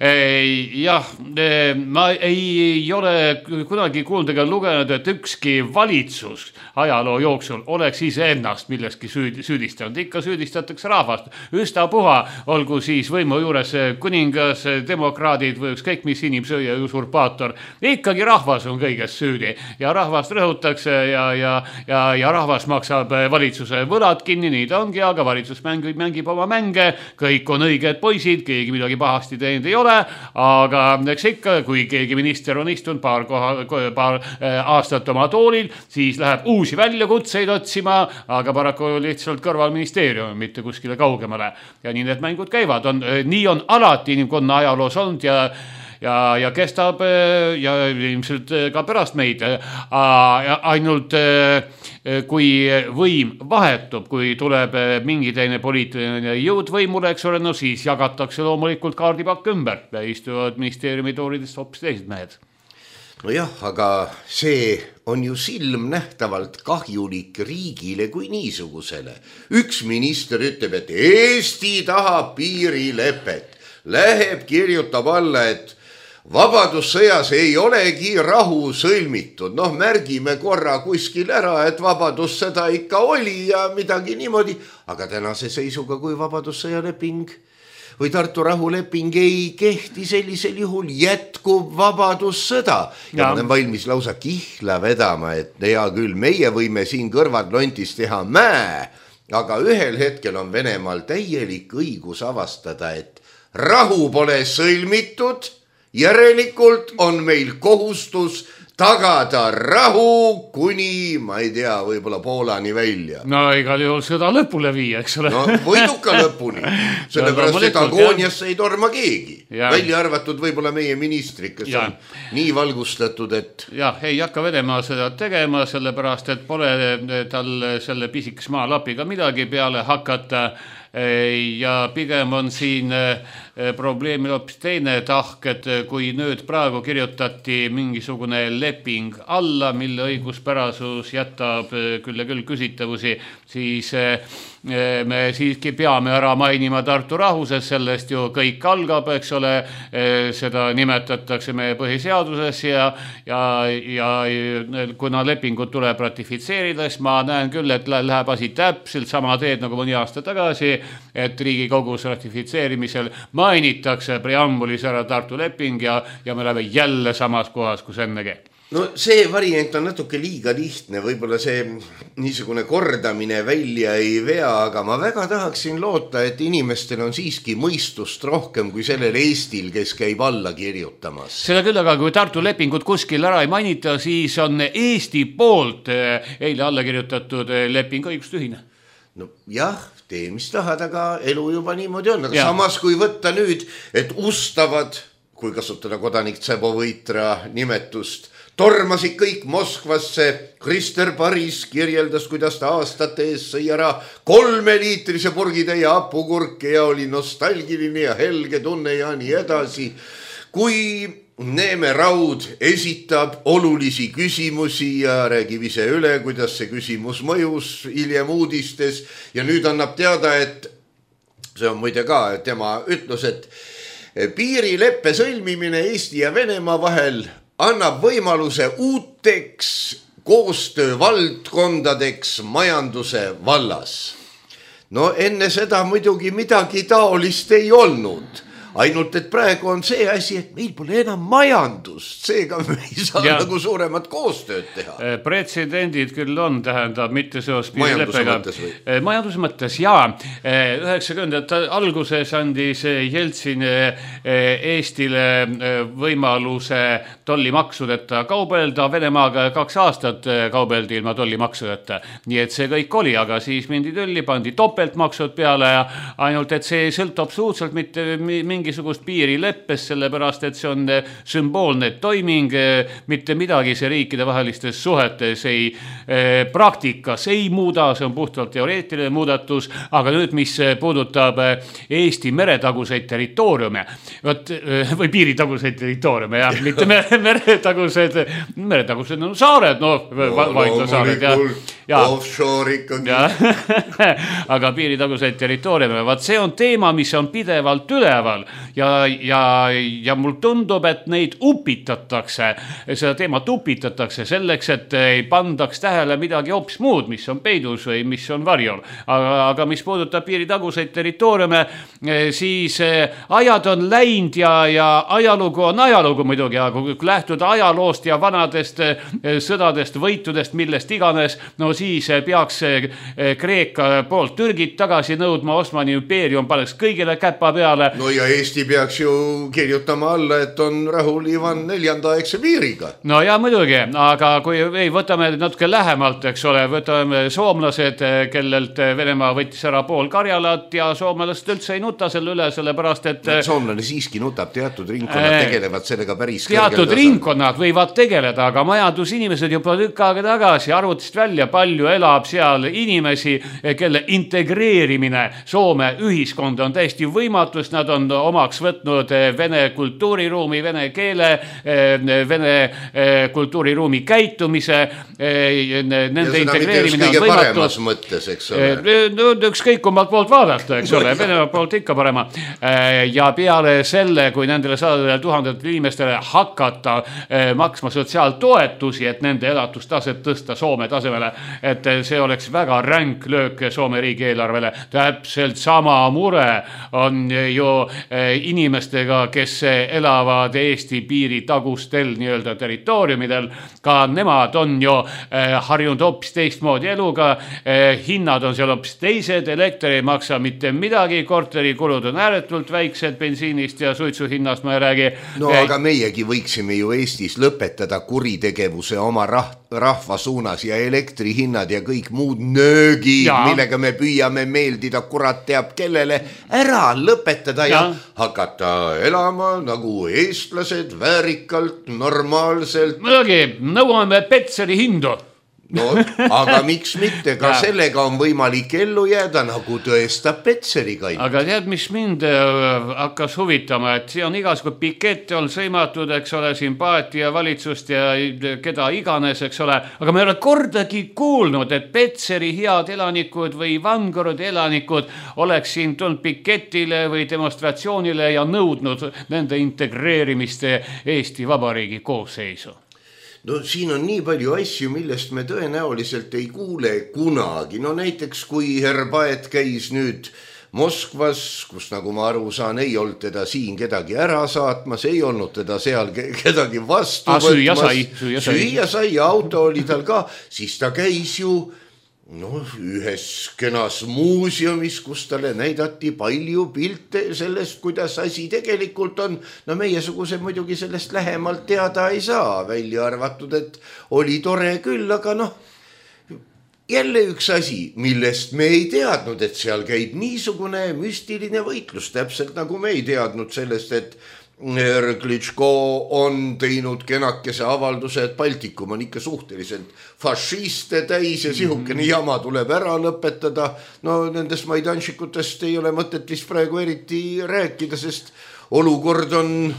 Jah, ma ei ole kunagi kuulnud ega lugenud, et ükski valitsus ajaloo jooksul oleks iseennast millestki süüdistanud. Ikka süüdistatakse rahvast. Üstapuha, olgu siis võimu juures kuningas, demokraadid või ükskõik mis inimsööja usurpaator. Ikkagi rahvas on kõigest süüdi ja rahvast rõhutakse ja rahvas maksab valitsuse võlad kinni, nii ta ongi, aga valitsus mängib oma mänge, kõik on õiged poisid, keegi midagi pahasti teinud ei ole, aga eks ikka, kui keegi minister on istunud paar aastat oma toolil, siis läheb uusi väljakutseid otsima, aga paraku lihtsalt kõrval ministeerium, mitte kuskile kaugemale. Ja nii need mängud käivad. Nii on alati inimkonna ajaloos olnud ja kestab ja ilmselt ka pärast meid. Ainult kui võim vahetub, kui tuleb mingi teine poliitiline jõud võimule, eks ole, no siis jagatakse loomulikult kaardipakk ümber ja istuvad ministeeriumi tooridest hoopis teised mehed. Nojah, aga see on ju silmnähtavalt kahjulik riigile kui niisugusele. Üks minister ütleb, et Eesti tahab piirilepet. Läheb, kirjutab alla, et vabadussõjas ei olegi rahu sõlmitud. Noh, märgime korra kuskil ära, et vabadussõda ikka oli ja midagi niimoodi. Aga tänase seisuga, kui vabadussõja leping või Tartu rahuleping ei kehti, sellisel juhul jätkub vabadussõda. Ja ma olen valmis lausa kihla vedama, et hea küll, meie võime siin kõrvad lontis teha mäe, aga ühel hetkel on Venemaal täielik õigus avastada, et rahu pole sõlmitud, järelikult on meil kohustus tagada rahu kuni, ma ei tea, võib-olla Poolani välja. No igal juhul sõda lõpule viia, eks ole. No võiduka lõpuni, sellepärast et agooniasse ei torma keegi. Välja arvatud võib-olla meie ministrid, kes on nii valgustatud, et... Jah, ei hakka Venemaa seda tegema, sellepärast et pole tal selle pisikes maalapiga midagi peale hakata ja pigem on siin probleemil hoopis teine tahk, et kui nüüd praegu kirjutati mingisugune leping alla, mille õiguspärasus jätab küll ja küll küsitavusi, siis me siiski peame ära mainima Tartu rahu, sest sellest ju kõik algab, eks ole, seda nimetatakse meie põhiseaduses ja kuna lepingut tuleb ratifitseerida, siis ma näen küll, et läheb asi täpselt sama teed nagu mõni aasta tagasi, et Riigikogus ratifitseerimisel mainitakse preambulis ära Tartu leping ja me läheme jälle samas kohas, kus ennegi. No see variant on natuke liiga lihtne, võib-olla see niisugune kordamine välja ei vea, aga ma väga tahaksin loota, et inimestel on siiski mõistust rohkem kui sellel Eestil, kes käib alla kirjutamas. Seda küll, aga kui Tartu lepingut kuskil ära ei mainita, siis on Eesti poolt eile alla kirjutatud leping õigustühine. No jah, tee mis tahad, aga elu juba niimoodi on. Aga samas kui võtta nüüd, et ustavad, kui kasutada kodanik Tsebo-Võitra nimetust, tormasid kõik Moskvasse, Krister Paris kirjeldas, kuidas ta aastate ees sõi ära 3-liitrise purgitäie hapukurke ja oli nostalgiline ja helge tunne ja nii edasi. Kui Neeme Raud esitab olulisi küsimusi ja räägib ise üle, kuidas see küsimus mõjus hiljem uudistes ja nüüd annab teada, et see on muide ka tema ütlus, et piirileppe sõlmimine Eesti ja Venemaa vahel annab võimaluse uuteks koostöövaldkondadeks majanduse vallas. No enne seda muidugi midagi taolist ei olnud. Ainult, et praegu on see asi, et meil pole enam majandust, seega me ei saa nagu suuremat koostööd teha. Pretsedendid küll on, tähendab, mitte seos piirileppega. Majanduse mõttes, jaa. 90. alguses andis Jeltsin Eestile võimaluse tollimaksudeta kaubelda, Venemaaga 2 aastat kaubeldi ilma tollimaksudeta. Nii et see kõik oli, aga siis mindi tülli, pandi topeltmaksud peale ja ainult, et see sõltub absoluutselt mitte mingisugust piirileppes, sellepärast, et see on sümboolne toiming, mitte midagi see riikide vahelistes suhetes praktikas ei muuda, see on puhtalt teoreetiline muudatus, aga nüüd, mis puudutab Eesti meretaguseid territooriume, või piiritaguseid territooriume, jah, mitte meretagused on saared, vaidlusaared, offshore ikkagi. Aga piiritaguseid territooriume, see on teema, mis on pidevalt üleval ja mul tundub, et neid upitatakse, seda teemat upitatakse selleks, et ei pandaks tähele midagi hoopis muud, mis on peidus või mis on varjul. Aga mis puudutab piiritaguseid territooriume, siis ajad on läinud ja ajalugu on ajalugu muidugi, aga kui lähtuda ajaloost ja vanadest sõdadest, võitudest, millest iganes, no siis peaks Kreeka poolt Türgit tagasi nõudma, Osmani impeerium paneks kõigile käpa peale. No ja Eesti peaks ju kirjutama alla, et on rahul Ivan IV aegse piiriga. No ja muidugi, aga kui võtame natuke lähemalt, eks ole, võtame soomlased, kellelt Venemaa võttis ära pool Karjalat ja soomlased üldse ei nuta selle üle, sellepärast, et soomlane siiski nutab, teatud ringkonnad tegelevad sellega päris teatud ringkonnad võivad tegeleda, aga majandusinimesed juba tükk aega tagasi arvutist välja, palju elab seal inimesi, kelle integreerimine Soome ühiskonda on täiesti võimatus, nad on omaks võtnud vene kultuuriruumi, vene keele, vene kultuuriruumi käitumise, nende integreerimine on võimatus. Mõttes, eks ole. Ükskõik kummalt poolt vaadata, eks ole, Venemaa poolt ikka parema. Ja peale selle, kui nendele 100 000 inimestele hakata maksma sotsiaaltoetusi, et nende elatustaset tõsta Soome tasemele, et see oleks väga ränk löök Soome riigi eelarvele. Täpselt sama mure on ju inimestega, kes elavad Eesti piiri tagustel nii-öelda territooriumidel. Ka nemad on ju harjunud hoopis teistmoodi eluga, hinnad on seal hoopis teised, elekter ei maksa mitte midagi, korterikulud on ääretult väiksed, bensiinist ja suitsuhinnast ma ei räägi. No aga meiegi võiksime ju Eestis lõpetada kuritegevuse oma rahva suunas ja elektrihinnad ja kõik muud nöögid, millega me püüame meeldida kurat teab kellele, ära lõpetada ja hakata elama nagu eestlased väärikalt, normaalselt. Muidugi, nõuame Petseri hindu. No, aga miks mitte, ka sellega on võimalik ellu jääda, nagu tõestab Petseri kain. Aga tead, mis mind hakkas huvitama, et see on igasugune pikette on sõimatud, eks ole, sympaatia valitsust ja keda iganes, eks ole, aga me ei ole kordagi kuulnud, et Petseri head elanikud või Vangorodi elanikud oleks siin tulnud piketile või demonstratsioonile ja nõudnud nende integreerimist Eesti Vabariigi koosseisu. No siin on nii palju asju, millest me tõenäoliselt ei kuule kunagi. No näiteks kui herr Paet käis nüüd Moskvas, kus nagu ma aru saan, ei olnud teda siin kedagi ära saatmas, ei olnud teda seal kedagi vastu võtmas. Süüa sai ja auto oli tal ka, siis ta käis ju ühes kenas muuseumis, kus talle näidati palju pilte sellest, kuidas asi tegelikult on. No meiesuguse muidugi sellest lähemalt teada ei saa, välja arvatud, et oli tore küll, aga jälle üks asi, millest me ei teadnud, et seal käib niisugune müstiline võitlus, täpselt nagu me ei teadnud sellest, et Klitschko on teinud kenakese avalduse, et Baltikum on ikka suhteliselt fašiste täis ja sihukene jama tuleb ära lõpetada. No nendest maidanšikutest ei ole mõtet vist praegu eriti rääkida, sest olukord on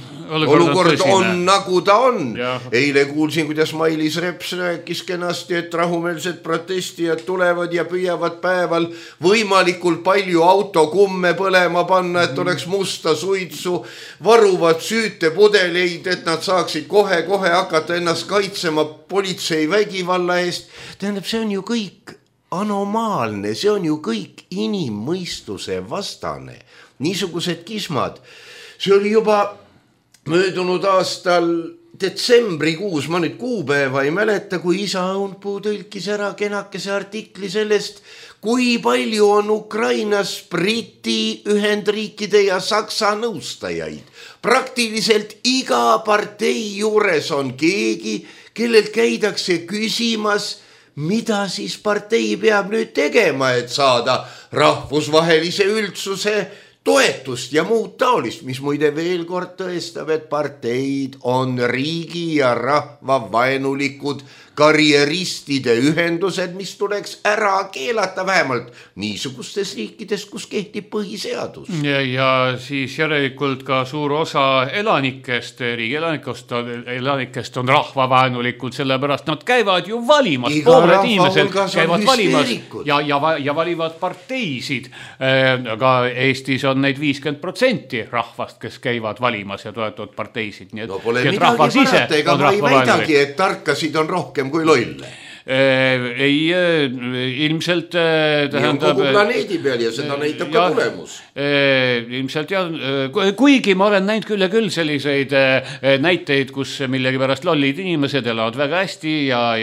nagu ta on. Eile kuulsin, kuidas Mailis Reps rääkis kenasti, et rahumeelsed protestijad tulevad ja püüavad päeval võimalikult palju autokumme põlema panna, et oleks musta suitsu, varuvad süütepudeleid, et nad saaksid kohe hakata ennast kaitsema politsei vägivalla eest. Tähendab, see on ju kõik anomaalne, see on ju kõik inimmõistuse vastane. Niisugused kismad. See oli juba möödunud aastal detsembrikuus, ma nüüd kuupäeva ei mäleta, kui isa Õunpuu tõlkis ära kenakese artikli sellest, kui palju on Ukrainas Briti, Ühendriikide ja Saksa nõustajaid. Praktiliselt iga partei juures on keegi, kellelt käidakse küsimas, mida siis partei peab nüüd tegema, et saada rahvusvahelise üldsuse toetust ja muud taolist, mis muide veel kord tõestab, et parteid on riigi ja rahva vaenulikud karjeristide ühendused, mis tuleks ära keelata vähemalt niisugustes riikides, kus kehtib põhiseadus. Ja siis järelikult ka suur osa elanikest, riigi elanikest on rahvavaenulikud, sellepärast nad käivad ju valimas. Pooled inimesed käivad valimas ja valivad parteisid. Aga Eestis on neid 50% rahvast, kes käivad valimas ja toetavad parteisid. No pole midagi parata, ega ma ei väidagi, et tarkasid on rohkem kui lolle. Ei, ilmselt tähendab kogu planeedi peal ja seda näitab ka tulemus. Ilmselt jah, kuigi ma olen näinud küll ja küll selliseid näiteid, kus millegipärast lollid inimesed elavad väga hästi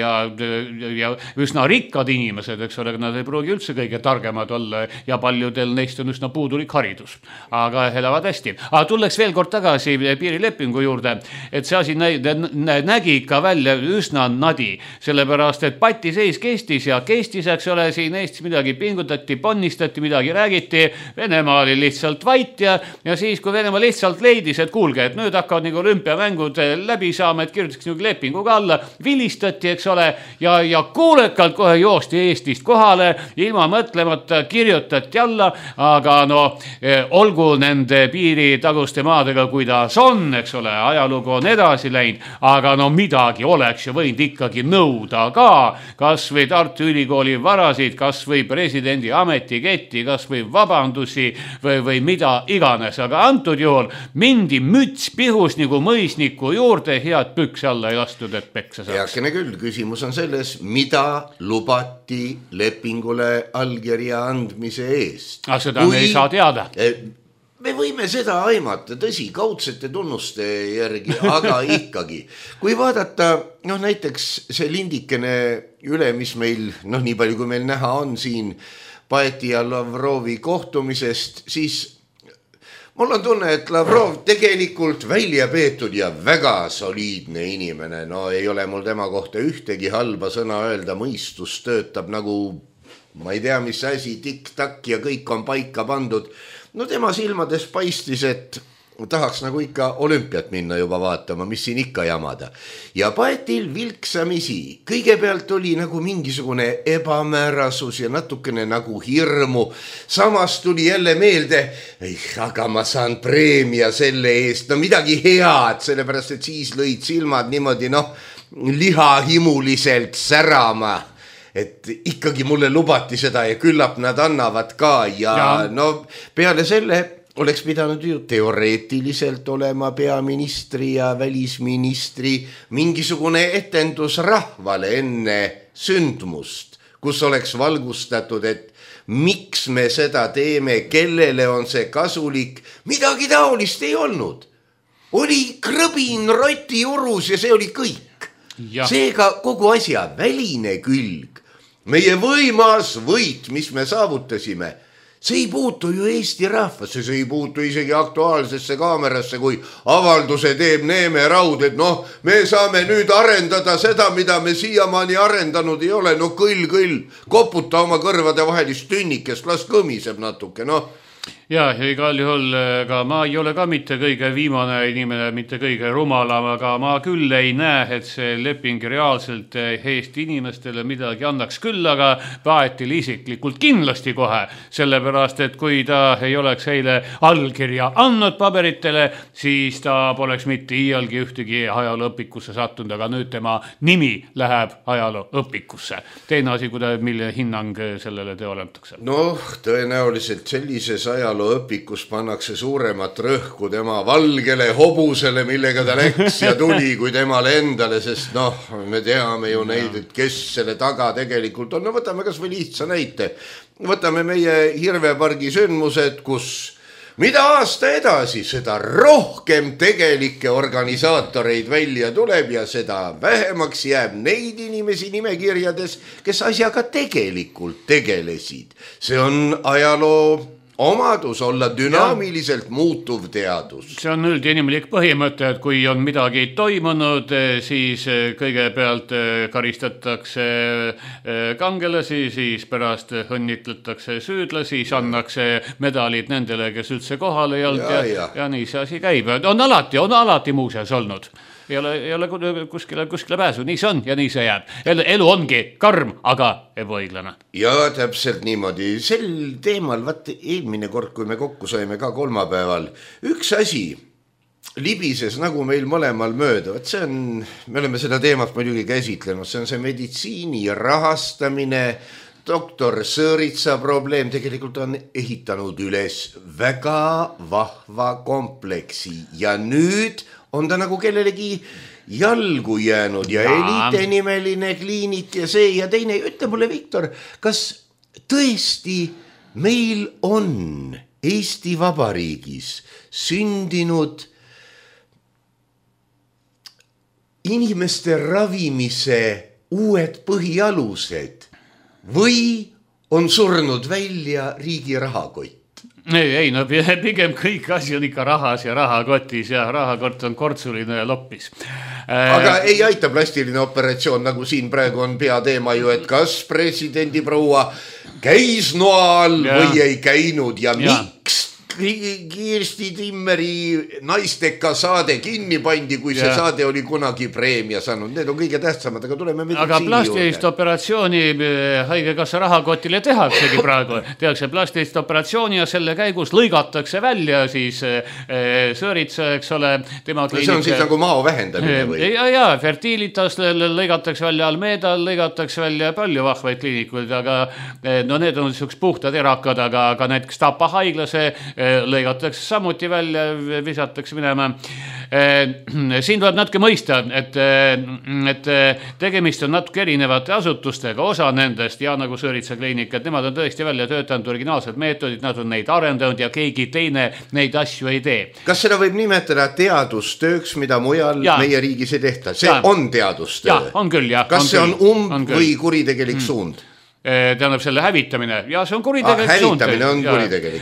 ja üsna rikkad inimesed, eks ole, nad ei pruugi üldse kõige targemad olla ja paljudel neist on üsna puudulik haridus, aga elavad hästi. Aga tulleks veel kord tagasi piirilepingu juurde, et see asi nägi ikka välja üsna nadi, sellepärast et patiseis kestis ja kestis, eks ole, siin Eestis midagi pingutati, ponnistati, midagi räägiti, Venemaa oli lihtsalt vait ja siis, kui Venemaa lihtsalt leidis, et kuulge, et nüüd hakkavad nagu olümpiamängud läbi saama, et kirjutaks nagu lepinguga alla, vilistati, eks ole, ja kuulekalt kohe joosti Eestist kohale, ilma mõtlemata kirjutati alla, aga olgu nende piiritaguste maadega, kuidas on, eks ole, ajalugu on edasi läinud, aga midagi oleks ju võinud ikkagi nõuda ka, kas või Tartu Ülikooli varasid, kas või presidendi ametiketti, kas või vabandusi või mida iganes, aga antud juhul mindi müts pihus nagu mõisniku juurde, head püks alla ei lastud, et peksa saaks. Heakene küll, küsimus on selles, mida lubati lepingule allkirja andmise eest. Seda me ei saa teada. Me võime seda aimata, tõsi, kaudsete tunnuste järgi, aga ikkagi. Kui vaadata, näiteks see lindikene üle, mis meil, nii palju kui meil näha on siin Paeti ja Lavrovi kohtumisest, siis mul on tunne, et Lavrov tegelikult välja peetud ja väga soliidne inimene. Ei ole mul tema kohta ühtegi halba sõna öelda, mõistus töötab nagu, ma ei tea, mis asi, tikk-takk ja kõik on paika pandud. Tema silmades paistis, et tahaks nagu ikka olümpiat minna juba vaatama, mis siin ikka jamada. Ja Paetil vilksamisi. Kõigepealt oli nagu mingisugune ebamäärasus ja natukene nagu hirmu. Samas tuli jälle meelde, aga ma saan preemia selle eest. Midagi head, sellepärast, et siis lõid silmad niimoodi, lihahimuliselt särama. Et ikkagi mulle lubati seda ja küllap nad annavad ka ja peale selle oleks pidanud ju teoreetiliselt olema peaministri ja välisministri mingisugune etendus rahvale enne sündmust, kus oleks valgustatud, et miks me seda teeme, kellele on see kasulik, midagi taolist ei olnud. Oli krõbin roti urus ja see oli kõik. Seega kogu asja väline külg. Meie võimas võit, mis me saavutasime, see ei puutu ju Eesti rahvasse, see ei puutu isegi aktuaalsesse kaamerasse, kui avalduse teeb Neeme Raud, et me saame nüüd arendada seda, mida me siiamaani arendanud ei ole, kõll, koputa oma kõrvade vahelist tünnikest, las kõmiseb natuke, Ja igal juhul ka ma ei ole ka mitte kõige viimane inimene, mitte kõige rumalam, aga ma küll ei näe, et see leping reaalselt Eesti inimestele midagi annaks küll, aga Paetil isiklikult kindlasti kohe, sellepärast, et kui ta ei oleks eile allkirja andnud paberitele, siis ta poleks mitte iialgi ühtegi ajalooõpikusse sattunud, aga nüüd tema nimi läheb ajalooõpikusse. Teine asi, mille hinnang sellele teole antakse? Tõenäoliselt sellises ajalooõpikus pannakse suuremat rõhku tema valgele hobusele, millega ta läks ja tuli kui temale endale, sest me teame ju neid, et kes selle taga tegelikult on. Võtame kas või lihtsa näite. Võtame meie Hirvepargi sündmused, kus mida aasta edasi, seda rohkem tegelikke organisaatoreid välja tuleb ja seda vähemaks jääb neid inimesi nimekirjades, kes asjaga tegelikult tegelesid. See on ajaloo omadus olla dünaamiliselt muutuv teadus. See on üldinimlik põhimõte, et kui on midagi toimunud, siis kõigepealt karistatakse kangelasi, siis pärast õnnitletakse süüdlasi, siis annakse medalid nendele, kes üldse kohal ei olnud ja nii see asi käib. On alati muuseas olnud. Ei ole kuskile pääsu, nii see on ja nii see jääb. Elu ongi karm, aga ebaõiglane. Ja täpselt niimoodi. Sel teemal, eelmine kord, kui me kokku saime ka kolmapäeval, üks asi libises nagu meil mõlemal mööda. Me oleme seda teemat muidugi käsitlenud, see on see meditsiini rahastamine, doktor Sõõritsa probleem. Tegelikult on ehitanud üles väga vahva kompleksi ja nüüd on ta nagu kellelegi jalgu jäänud ja Elite-nimeline kliinik ja see ja teine. Ütle mulle, Viktor, kas tõesti meil on Eesti Vabariigis sündinud inimeste ravimise uued põhialused või on surnud välja riigi rahakott? Ei, no pigem kõik asi on ikka rahas ja rahakotis ja rahakott on kortsuline ja loppis. Aga ei aita plastiline operatsioon, nagu siin praegu on peateema ju, et kas presidendi proua käis noal või ei käinud ja miks Kirsti Timmeri naisteka saade kinni pandi, kui see saade oli kunagi preemia saanud. Need on kõige tähtsamad, aga tuleme meditsiini juurde. Aga plastilist operatsiooni haigekassa rahakotile tehaksegi praegu. Tehakse plastilist operatsiooni ja selle käigus lõigatakse välja siis Sõõritsa, eks ole, tema kliinik. See on siis nagu mao vähendamine või? Ja, Fertilitas lõigatakse välja, Almeda lõigatakse välja palju vahvaid kliinikuid, aga no need on niisugused puhtad erakad, aga näiteks Tapa haiglase lõigatakse samuti välja, visatakse minema. Siin tuleb natuke mõista, et tegemist on natuke erinevate asutustega, osa nendest ja nagu Sõõritsa kliinik, et nemad on tõesti välja töötanud originaalsed meetodid, nad on neid arendanud ja keegi teine neid asju ei tee. Kas seda võib nimetada teadustööks, mida mujal meie riigis ei tehta? See on teadustöö? Ja, on küll, jah. Kas see on või kuritegelik suund? Tähendab selle hävitamine ja see on kuritegelik suund. Hävitamine on kuritegelik.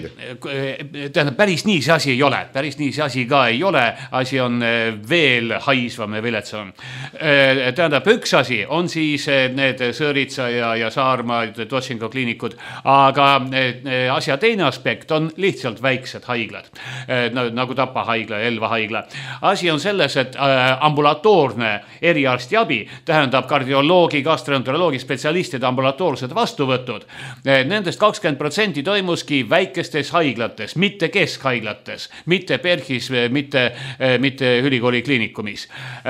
Tähendab, päris nii see asi ei ole, päris nii see asi ka ei ole, asi on veel haisvam ja viletsam. Tähendab, üks asi on siis need Sõõritsa ja Saarma Tossingo kliinikud, aga asja teine aspekt on lihtsalt väiksed haiglad, nagu Tapa haigla ja Elva haigla. Asi on selles, et ambulatoorne eriarstiabi, tähendab kardioloogi, gastroenteroloogi spetsialistide ambulatoorsed vastuvõtud. Nendest 20% toimuski väikestes haiglates, mitte keskhaiglates, mitte PERHis, mitte ülikooli kliinikumis.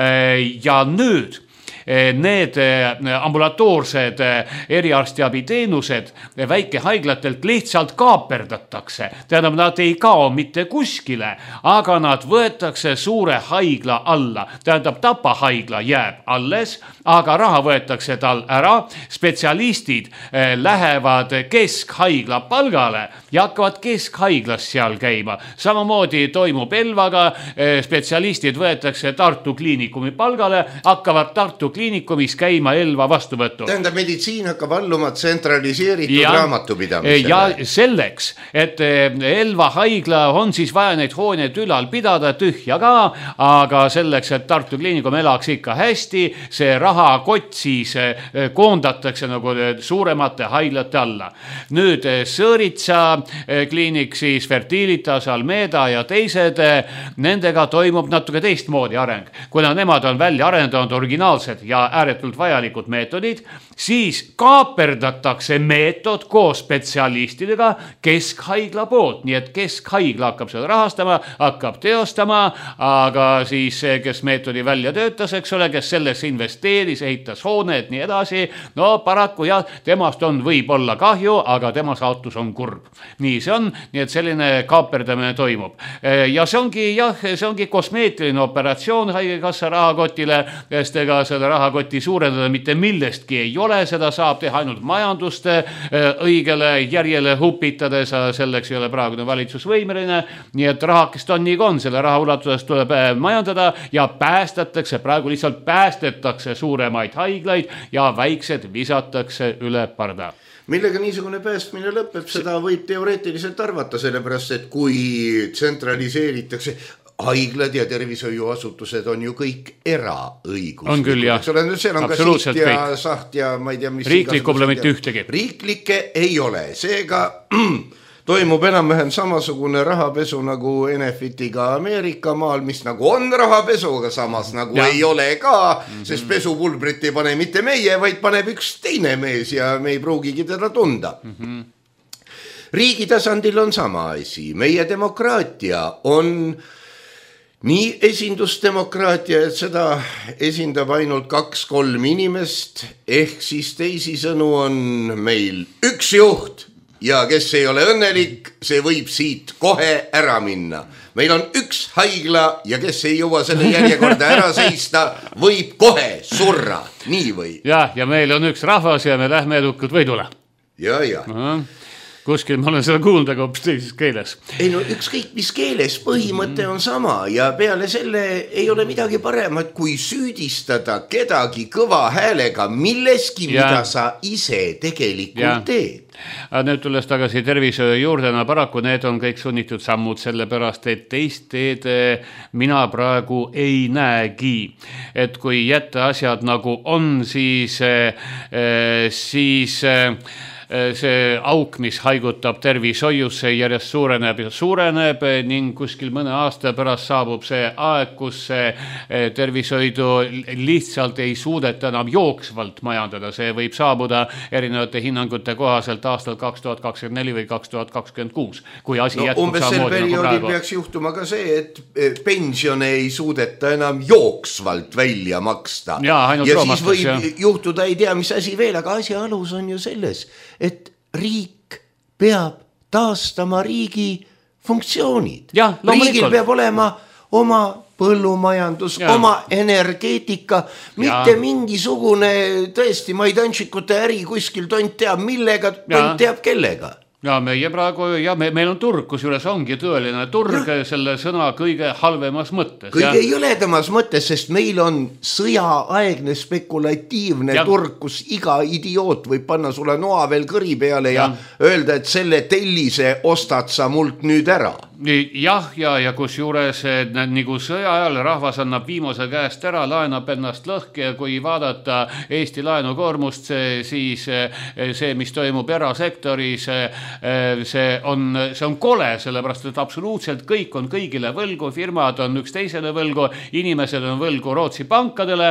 Ja nüüd need ambulatoorsed eriarstiabi teenused väikehaiglatelt lihtsalt kaaperdatakse. Tähendab, nad ei kao mitte kuskile, aga nad võetakse suure haigla alla. Tähendab, Tapa haigla jääb alles, aga raha võetakse tal ära. Spetsialistid lähevad keskhaigla palgale ja hakkavad keskhaiglas seal käima. Samamoodi toimub Elvaga, spetsialistid võetakse Tartu kliinikumi palgale, hakkavad Tartu kliinikumis käima Elva vastuvõttu. Tähendab, meditsiin hakkab alluma tsentraliseeritud raamatupidamisele. Ja selleks, et Elva haigla on siis vaja neid hooneid ülal pidada, tühja ka, aga selleks, et Tartu kliinikum elaks ikka hästi, see rahakott siis koondatakse nagu suuremate haiglate alla. Nüüd Sõõritsa kliinik, siis Fertilitas, Almeda ja teised, nendega toimub natuke teistmoodi areng. Kuna nemad on välja arendanud originaalsed ja ääretult vajalikud meetodid, siis kaaperdatakse meetod koos spetsialistidega keskhaigla poolt. Nii et keskhaigla hakkab seda rahastama, hakkab teostama, aga siis see, kes meetodi välja töötas, eks ole, kes sellesse investeeris, ehitas hooneed, nii edasi, no paraku jah, temast on võib-olla kahju, aga tema saatus on kurb. Nii see on, nii et selline kaaperdamine toimub. Ja see ongi kosmeetiline operatsioon haigekassa rahakotile, sest ega seda rahakoti suurendada mitte millestki ei ole, seda saab teha ainult majanduste õigele järjele hupitades, selleks ei ole praegune valitsus võimeline, nii et rahakest on nii kui on, selle raha ulatusest tuleb majandada ja praegu lihtsalt päästetakse suuremaid haiglaid ja väiksed visatakse üle parda. millega niisugune päästmine lõpeb, seda võib teoreetiliselt arvata, sellepärast, et kui tsentraliseeritakse haiglad ja tervishoiuasutused on ju kõik eraõiguslikud. On küll, jah. Seal on ka siht ja saht ja ma ei tea, mis riiklikku pole mitte ühtegi. Riiklikke ei ole, seega toimub enam-vähem samasugune rahapesu nagu Enefitiga Ameerika maal, mis nagu on rahapesu, aga samas nagu ei ole ka, sest pesupulbrit ei pane mitte meie, vaid paneb üks teine mees ja me ei pruugigi teda tunda. Riigi tasandil on sama asi, meie demokraatia on nii esindusdemokraatia, et seda esindab ainult 2-3 inimest, ehk siis teisisõnu on meil üks juht ja kes ei ole õnnelik, see võib siit kohe ära minna. Meil on üks haigla ja kes ei jõua selle järjekorda ära seista, võib kohe surra, nii või? Ja meil on üks rahvas ja me lähme edukalt võidule. Ja. Kuskil ma olen seda kuulnud, aga hoopis teises keeles. Ei no ükskõik mis keeles, põhimõte on sama ja peale selle ei ole midagi paremat kui süüdistada kedagi kõva häälega milleski, mida sa ise tegelikult teed. Nüüd tulles tagasi tervishoiu juurde, paraku need on kõik sunnitud sammud, sellepärast et teist teed mina praegu ei näegi. Et kui jätta asjad nagu on, siis see auk, mis haigutab tervishoiusse, järjest suureneb ning kuskil mõne aasta pärast saabub see aeg, kus tervishoidu lihtsalt ei suudeta enam jooksvalt majandada. See võib saabuda erinevate hinnangute kohaselt aastal 2024 või 2026, kui asi jätkub umbes sel perioodil peaks juhtuma ka see, et pensione ei suudeta enam jooksvalt välja maksta. Ja siis võib juhtuda, ei tea mis asi veel, aga asja alus on ju selles, et riik peab taastama riigi funktsioonid. Riigil peab olema oma põllumajandus, oma energeetika, mitte mingisugune tõesti maidanšikute äri kuskil tont teab millega, tont teab kellega. Ja meie praegu, meil on turg, kus juures ongi tõeline turg selle sõna kõige halvemas mõttes. Kõige jõledamas mõttes, sest meil on sõjaaegne spekulatiivne turg, kus iga idioot võib panna sulle noa veel kõri peale ja öelda, et selle tellise ostad sa mult nüüd ära. Ja kus juures nagu sõja ajal rahvas annab viimase käest ära, laenab ennast lõhki ja kui vaadata Eesti laenukoormust, siis see, mis toimub erasektoris, see on kole, sellepärast, et absoluutselt kõik on kõigile võlgu, firmad on üks teisele võlgu, inimesed on võlgu Rootsi pankadele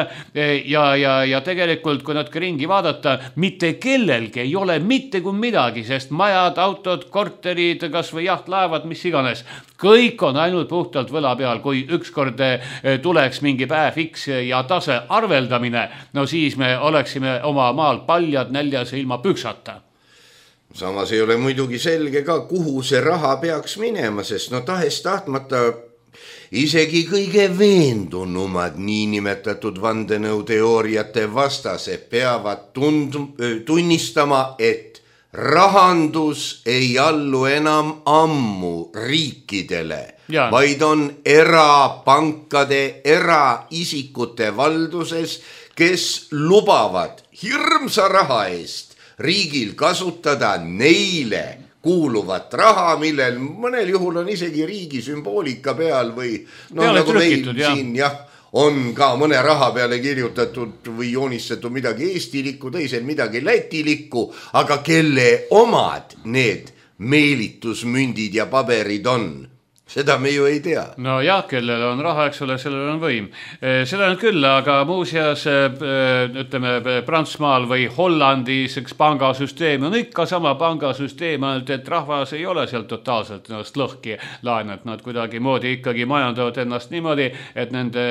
ja tegelikult, kui natuke ringi vaadata, mitte kellelgi ei ole mitte kui midagi, sest majad, autod, korterid, kas või jahtlaevad, mis iganes. Kõik on ainult puhtalt võla peal, kui ükskord tuleks mingi päev X ja tase arveldamine, no siis me oleksime oma maal paljad näljas ilma püksata. Samas ei ole muidugi selge ka, kuhu see raha peaks minema, sest tahes tahtmata isegi kõige veendunumad niinimetatud vandenõuteooriate vastased peavad tunnistama, et rahandus ei allu enam ammu riikidele, vaid on erapankade, eraisikute valduses, kes lubavad hirmsa raha eest riigil kasutada neile kuuluvat raha, millel mõnel juhul on isegi riigi sümboolika peal või nagu meil siin on ka mõne raha peale kirjutatud või joonistatud midagi Eesti liku, teisel midagi Läti liku, aga kelle omad need meelitusmündid ja paberid on? Seda me ju ei tea. No jah, kellel on raha, eks ole, sellel on võim. Seda on küll, aga muuseas, ütleme, Prantsusmaal või Hollandis üks pangasüsteem on ikka sama pangasüsteem, et rahvas ei ole seal totaalselt ennast lõhki laenat. Nad kuidagi moodi ikkagi majandavad ennast niimoodi, et nende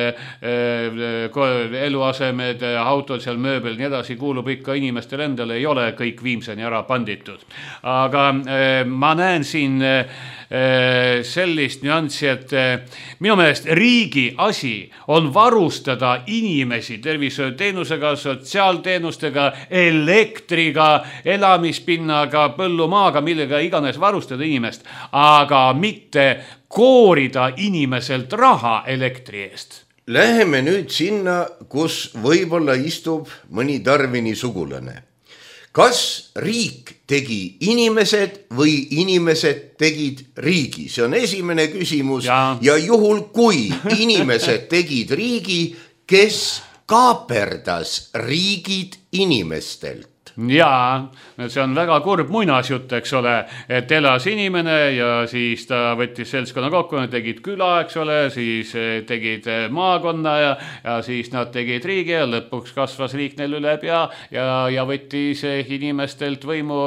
eluasemed, autod, seal mööbel, nii edasi kuulub ikka inimestele endale, ei ole kõik viimseni ära panditud. Aga ma näen siin sellist nüanssi, et minu meelest riigi asi on varustada inimesi tervishoiuteenusega, sotsiaalteenustega, elektriga, elamispinnaga, põllumaaga, millega iganes varustada inimest, aga mitte koorida inimeselt raha elektri eest. Läheme nüüd sinna, kus võib-olla istub mõni Darwini sugulane. kas riik tegi inimesed või inimesed tegid riigi? See on esimene küsimus ja juhul kui inimesed tegid riigi, kes kaaperdas riigid inimestelt? Jaa, see on väga kurb muinasjutt, eks ole, et elas inimene ja siis ta võttis seltskonna kokku, nad tegid küla, eks ole, siis tegid maakonna ja siis nad tegid riigi ja lõpuks kasvas riik neil üle pea ja võttis inimestelt võimu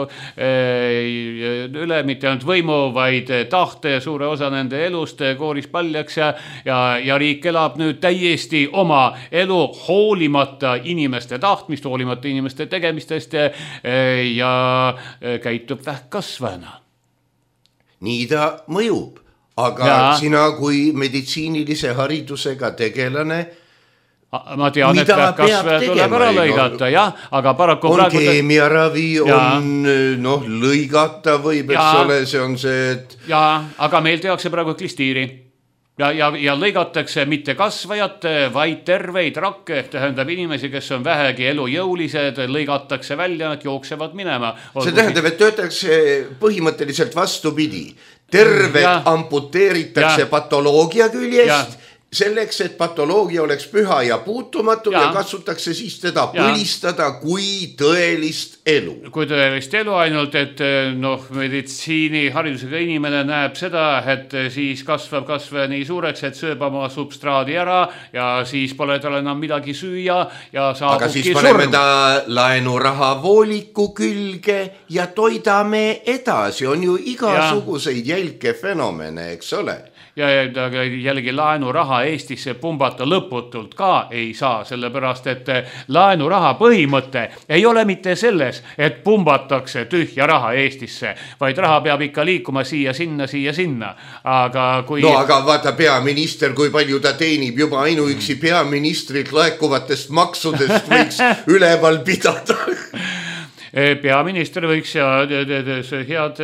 üle, mitte ainult võimu, vaid tahte ja suure osa nende elust kooris paljaks ja riik elab nüüd täiesti oma elu hoolimata inimeste tahtmist, hoolimata inimeste tegemistest ja käitub vähkkasvajana. Nii ta mõjub, aga sina kui meditsiinilise haridusega tegelane, ma tean, et vähkkasvaja tuleb ära lõigata, aga paraku on keemiaravi, on lõigata võib, eks ole, see on see, et... aga meil tehakse praegu klistiiri. Ja lõigatakse mitte kasvajat, vaid terveid rakke, tähendab inimesi, kes on vähegi elujõulised, lõigatakse välja, nad jooksevad minema. See tähendab, et töötakse põhimõtteliselt vastupidi. Terved amputeeritakse patoloogia küljest, selleks, et patoloogia oleks püha ja puutumatu ja katsutakse siis teda põlistada kui tõelist elu. Kui tõelist elu, ainult et meditsiini haridusega inimene näeb seda, et siis kasvab nii suureks, et sööb oma substraadi ära ja siis pole tal enam midagi süüa ja saabubki surm. Aga siis paneme ta laenuraha vooliku külge ja toidame edasi. On ju igasuguseid jälke fenomene, eks ole? Ja jällegi laenuraha Eestisse pumbata lõputult ka ei saa, sellepärast, et laenuraha põhimõte ei ole mitte selles, et pumbatakse tühja raha Eestisse, vaid raha peab ikka liikuma siia, sinna. Aga kui... aga vaata peaminister, kui palju ta teenib, juba ainuüksi peaministrit laekuvatest maksudest võiks üleval pidada. Peaminister võiks head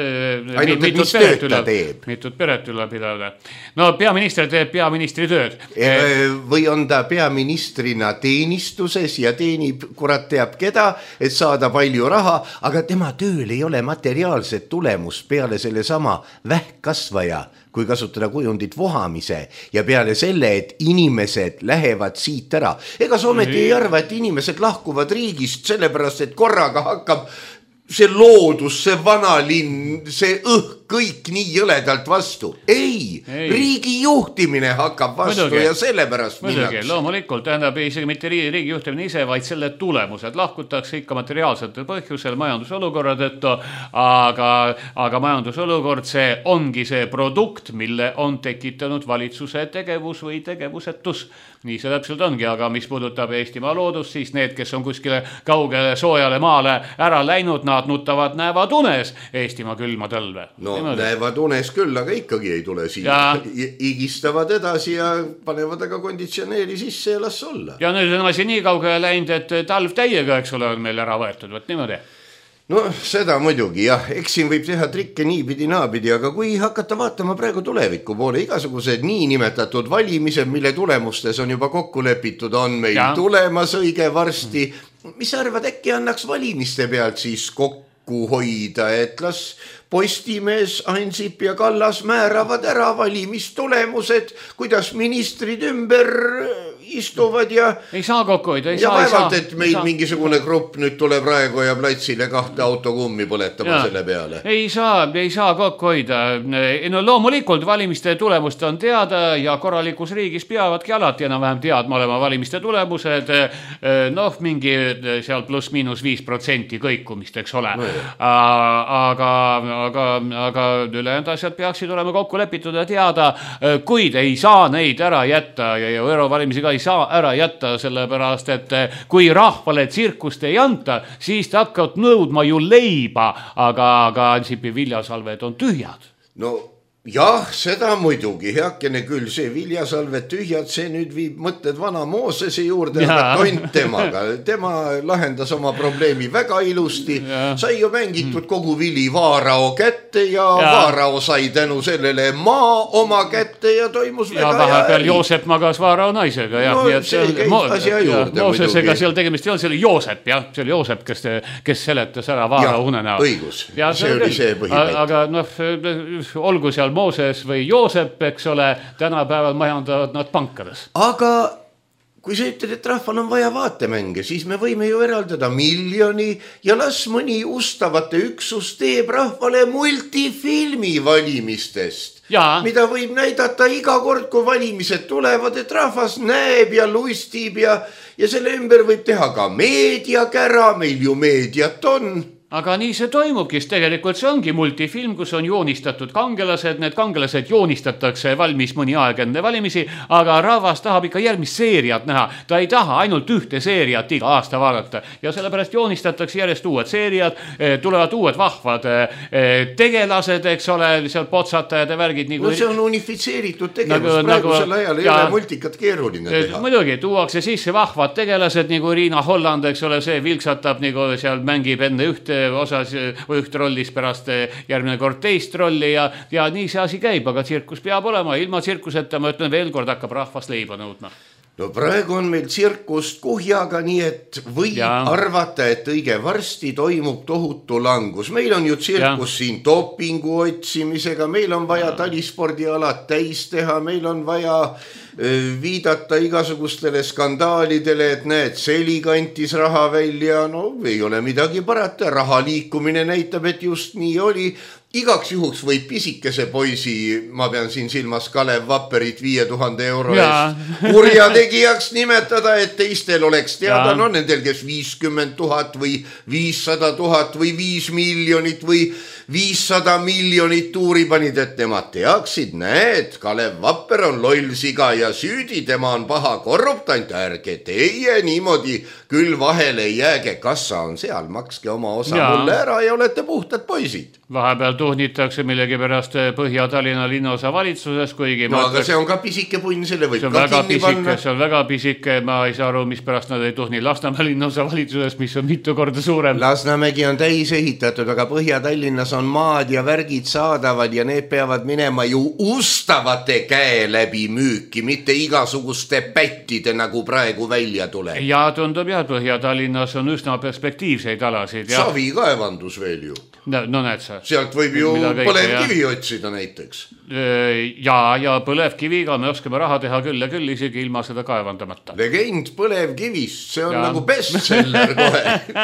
mitut peret üle pidada. No peaminister teeb peaministri tööd. Või on ta peaministrina teenistuses ja teenib kurat teab keda, et saada palju raha, aga tema tööl ei ole materiaalset tulemust peale selle sama vähkkasvaja, kui kasutada kujundit vohamise ja peale selle, et inimesed lähevad siit ära. Ega ometi ei arva, et inimesed lahkuvad riigist sellepärast, et korraga hakkab see loodus, see vanalinn, see kõik nii jõledalt vastu. Ei, riigi juhtimine hakkab vastu ja sellepärast minnakse. Loomulikult, tähendab isegi mitte riigi juhtimine ise, vaid selle tulemused. Lahkutakse ikka materiaalsetel põhjusel majandusolukorra tõttu, aga majandusolukord, see ongi see produkt, mille on tekitanud valitsuse tegevus või tegevusetus. Nii see täpselt ongi, aga mis puudutab Eestimaa loodust, siis need, kes on kuskile kaugele soojale maale ära läinud, nad nutavad, näevad unes Eestimaa külma tõlve. Näevad unes küll, aga ikkagi ei tule siia. Igistavad edasi ja panevad aga konditsioneeri sisse ja las olla. Ja nüüd on asi nii kaugele läinud, et talv täiega, eks ole, on meil ära võetud. Võt niimoodi. No seda muidugi, eks siin võib teha trikke niipidi naapidi, aga kui hakata vaatama praegu tuleviku poole, igasugused niinimetatud valimised, mille tulemustes on juba kokku lepitud, on meil tulemas õige varsti. Mis arvad, äkki annaks valimiste pealt siis kokku hoida, et las Postimees, Ansip ja Kallas määravad ära valimistulemused, kuidas ministrid ümber istuvad ja... Ei saa kokku hoida, ja vaevalt, et meil mingisugune grupp nüüd tuleb praegu ja platsile 2 autokummi põletama selle peale. Ei saa kokku hoida. No loomulikult valimiste tulemust on teada ja korralikus riigis peavadki alati enam-vähem teadma olema valimiste tulemused. Mingi seal pluss miinus 5% kõikumist, eks ole. Aga ülejäänud asjad peaksid olema kokku lepitud ja teada, kuid ei saa neid ära jätta ja eurovalimisi ka ei saa ära jätta, sellepärast, et kui rahvale tsirkust ei anta, siis ta hakkavad nõudma ju leiba, aga Ansipi viljasalved on tühjad. No Jah, seda muidugi, heakene küll, see Viljasalved tühjad, see nüüd viib mõtted vana Moosese juurde, aga tont temaga. Tema lahendas oma probleemi väga ilusti, sai ju mängitud kogu vili Vaarao kätte ja Vaarao sai tänu sellele maa oma kätte ja toimus väga hea. Vahepeal Joosep magas Vaarao naisega. No see käib asja juurde. Moosesega seal tegemist ei olnud, see oli Joosep, see oli Joosep, kes seletas ära Vaarao unenäo. Õigus, see oli see põhipäit. Aga olgu seal Mooses või Joosep, eks ole, tänapäeval majandavad nad pankades. Aga kui sa ütled, et rahval on vaja vaatemänge, siis me võime ju eraldada 1 miljoni ja las mõni ustavate üksus teeb rahvale multifilmi valimistest, mida võib näidata iga kord, kui valimised tulevad, et rahvas näeb ja lustib ja selle ümber võib teha ka meediakära, meil ju meediat on. Aga nii see toimubki, tegelikult see ongi multifilm, kus on joonistatud kangelased, need kangelased joonistatakse valmis mõni aeg enne valimisi, aga rahvas tahab ikka järgmist seeriat näha, ta ei taha ainult ühte seeriat iga aasta vaadata ja sellepärast joonistatakse järjest uued seeriad, tulevad uued vahvad tegelased, eks ole, seal potsatajad ja värgid. No see on unifitseeritud tegevus, praegusel ajal ei ole multikat keeruline teha. Muidugi, tuuakse sisse vahvad tegelased, nagu Riina Holland, eks ole, see vilksatab, nagu seal mängib enne ühte osas või üht rollis pärast järgmine kord teist rolli ja nii see asi käib, aga tsirkus peab olema, ilma tsirkuseta, ma ütlen veel kord, hakkab rahvas leiba nõudma. No praegu on meil tsirkust kuhjaga, nii et võib arvata, et õige varsti toimub tohutu langus. Meil on ju tsirkus siin dopingu otsimisega, meil on vaja talispordialad täis teha, meil on vaja viidata igasugustele skandaalidele, et näed, Seli kantis raha välja, no ei ole midagi parata, raha liikumine näitab, et just nii oli. Igaks juhuks võib pisikese poisi, ma pean siin silmas Kalev Vapperit 5000 euro eest kurjategijaks nimetada, et teistel oleks teada, no nendel, kes 50 000 või 500 000 või 5 miljonit või 500 miljonit tuuri panid, et nemad teaksid, näed, Kalev Vapper on loll siga ja süüdi, tema on paha korruptant, ärge teie niimoodi küll vahele jääge, kassa on seal, makske oma osa mulle ära ja olete puhtad poisid. Vahepeal tuhnitakse millegipärast Põhja-Tallinna linnaosa valitsuses, kuigi... No aga see on ka pisike punn, selle võib ka kinni panna. See on väga pisike, ma ei saa aru, mis pärast nad ei tuhni Lasnamäe linnaosa valitsuses, mis on mitu korda suurem. Lasnamägi on täis ehitatud, aga Põhja-Tallinnas on maad ja värgid saadavad ja need peavad minema ju ustavate käe läbi müüki, mitte igasuguste pättide, nagu praegu välja tuleb. Ja tundub jah, Põhja-Tallinnas on üsna perspektiivseid alasid. Savi kaevandus veel ju. No näed sa. Sealt võib ju põlevkivi otsida näiteks. Ja põlevkiviga me oskame raha teha küll ja küll, isegi ilma seda kaevandamata. Legend põlevkivist, see on nagu bestseller kohe.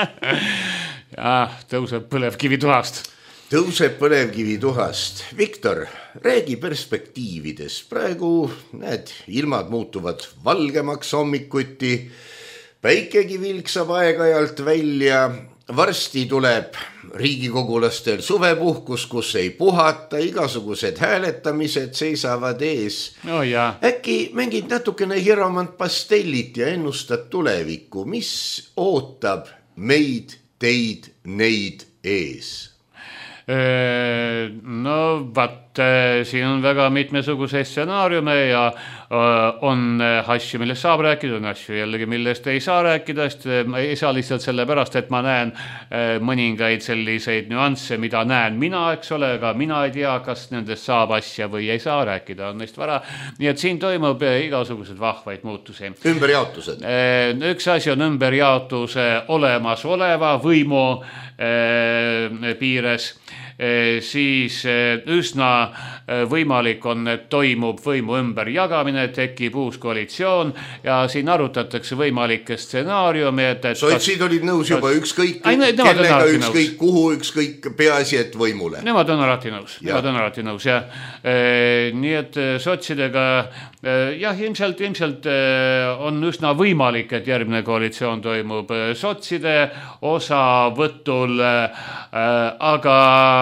Tõuseb põlevkivi tuhast. Tõuseb põlevkivi tuhast. Viktor, räägi perspektiividest. Praegu, näed, ilmad muutuvad valgemaks hommikuti. Päikegi vilksab aeg-ajalt välja. Varsti tuleb riigikogulastel suvepuhkus, kus ei puhata, igasugused hääletamised seisavad ees. Äkki mängid natukene Hiromant Pastellit ja ennustad tulevikku. Mis ootab meid, teid, neid ees? No vaat, siin on väga mitmesuguseid stsenaariume ja on asju, millest saab rääkida, on asju jällegi, millest ei saa rääkida, sest ei saa lihtsalt sellepärast, et ma näen mõningaid selliseid nüansse, mida näen mina, eks ole, aga mina ei tea, kas nendest saab asja või ei saa rääkida, on neist vara. Nii et siin toimub igasugused vahvaid muutusi. Ümberjaotused. Üks asi on ümberjaotuse olemasoleva võimu piires, siis üsna võimalik on, et toimub võimu ümberjagamine, tekib uus koalitsioon ja siin arutatakse võimalikke stsenaariumi. Sotsid olid nõus juba ükskõik kellega, ükskõik kuhu, ükskõik peaasi, et võimule. Nemad on alati nõus, jah. Nii et sotsidega jah, ilmselt on üsna võimalik, et järgmine koalitsioon toimub sotside osavõtul, aga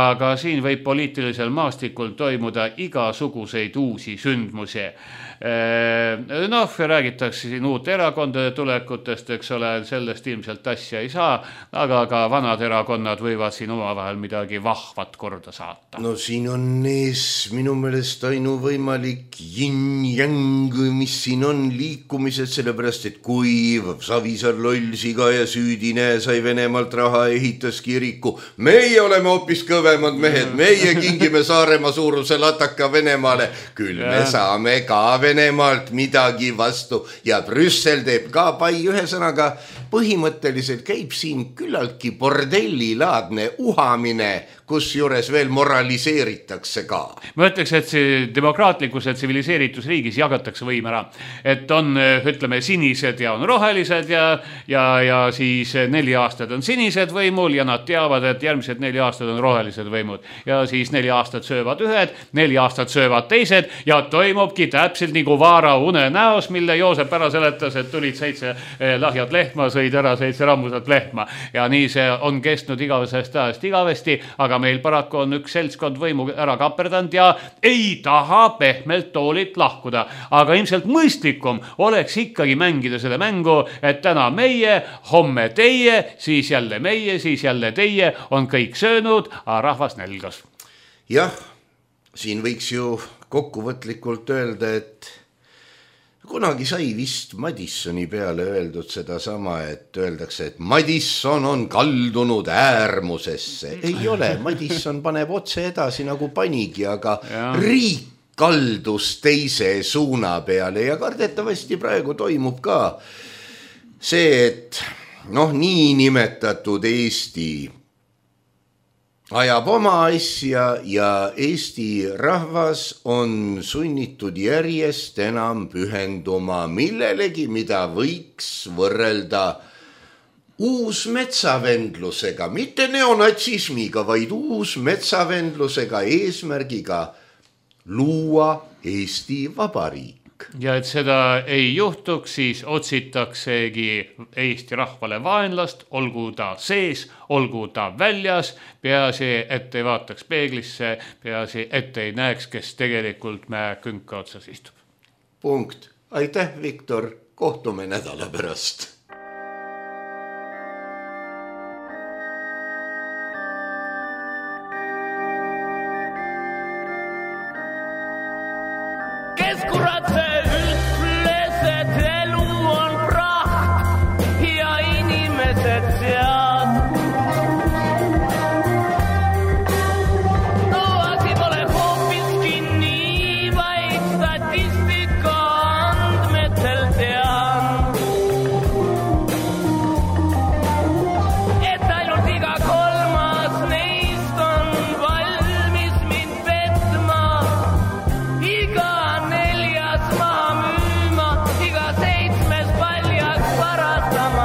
aga siin võib poliitilisel maastikul toimuda igasuguseid uusi sündmusi. Noh, räägitakse siin uut erakondade tulekutest, eks ole, sellest ilmselt asja ei saa, aga ka vanad erakonnad võivad siin omavahel midagi vahvat korda saata. No siin on ees minu meelest ainuvõimalik yin-yang, mis siin on liikumised, sellepärast, et kui Savisaar lollsiga ja süüdine sai Venemaalt raha, ehitas kiriku. Meie oleme hoopis kõvemad mehed, meie kingime Saaremaa suuruse lataka Venemaale, küll me saame ka Venemaalt midagi vastu ja Brüssel teeb ka pai. Ühesõnaga, põhimõtteliselt käib siin küllaltki bordellilaadne uhamine, kus juures veel moraliseeritakse ka. Ma ütleks, et see demokraatlikus ja tsiviliseeritus riigis jagatakse võim ära. Et on, ütleme, sinised ja on rohelised ja siis 4 aastat on sinised võimul ja nad teavad, et järgmised 4 aastat on rohelised võimud. Ja siis 4 aastat söövad ühed, 4 aastat söövad teised ja toimubki täpselt nagu Vaara une näos, mille Joosep ära seletas, et tulid 7 lahjad lehma, sõid ära 7 rammusat lehma. Ja nii see on kestnud igavesest ajast igavesti, aga meil paraku on üks seltskond võimu ära kaperdanud ja ei taha pehmelt toolilt lahkuda. Aga ilmselt mõistlikum oleks ikkagi mängida selle mängu, et täna meie, homme teie, siis jälle meie, siis jälle teie on kõik söönud, aga rahvas nälgas. Jah, siin võiks ju kokkuvõtlikult öelda, et kunagi sai vist Madissoni peale öeldud seda sama, et öeldakse, et Madisson on kaldunud äärmusesse. Ei ole, Madisson paneb otse edasi nagu panigi, aga riik kaldus teise suuna peale ja kardetavasti praegu toimub ka see, et nii nimetatud Eesti ajab oma asja ja Eesti rahvas on sunnitud järjest enam pühenduma millelegi, mida võiks võrrelda uusmetsavendlusega, mitte neonatsismiga, vaid uusmetsavendlusega eesmärgiga luua Eesti Vabariik. Ja et seda ei juhtuks, siis otsitaksegi Eesti rahvale vaenlast, olgu ta sees, olgu ta väljas, peaasi, et ei vaataks peeglisse, peaasi, et ei näeks, kes tegelikult mäe künka otsas istub. Punkt. Aitäh, Viktor. Kohtume nädala pärast. Kes kurat see ütles, et elu on praht ja inimesed sead. No asi pole hoopiski nii, vaid statistika andmetel tean, et ainult iga 3. neist on valmis mind petma. Iga 4. maha müüma, iga 7. paljaks varastama.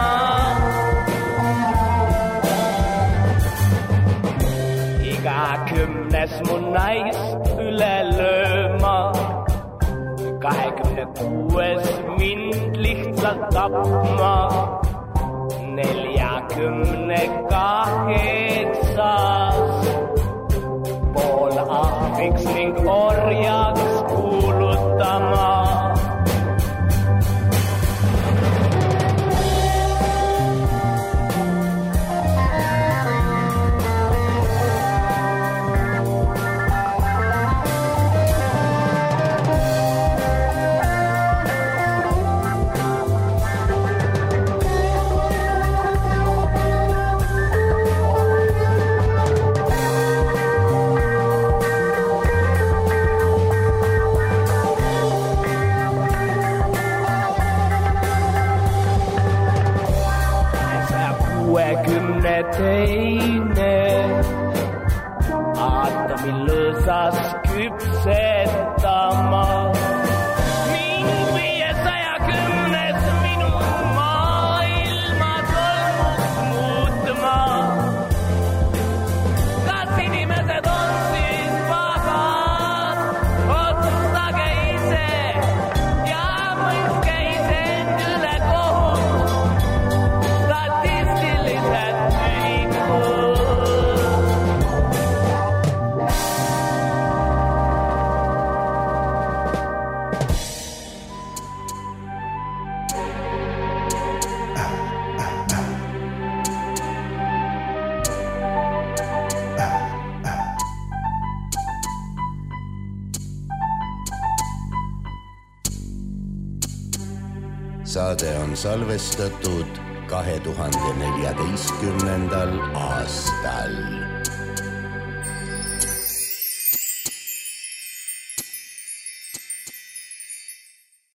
Iga 10. mu naist üle lööma, 26. mind lihtsalt tapma, 48. pool ahviks ning orjaks kuulutama. Teine aatomi lõõsas küpsetama. Mind 510 minu maailma tolmuks muutma. Kas inimesed on siis pahad? Otsustage ise ja mõistke isend üle kohut. Statistilised saade on salvestatud 2014. aastal.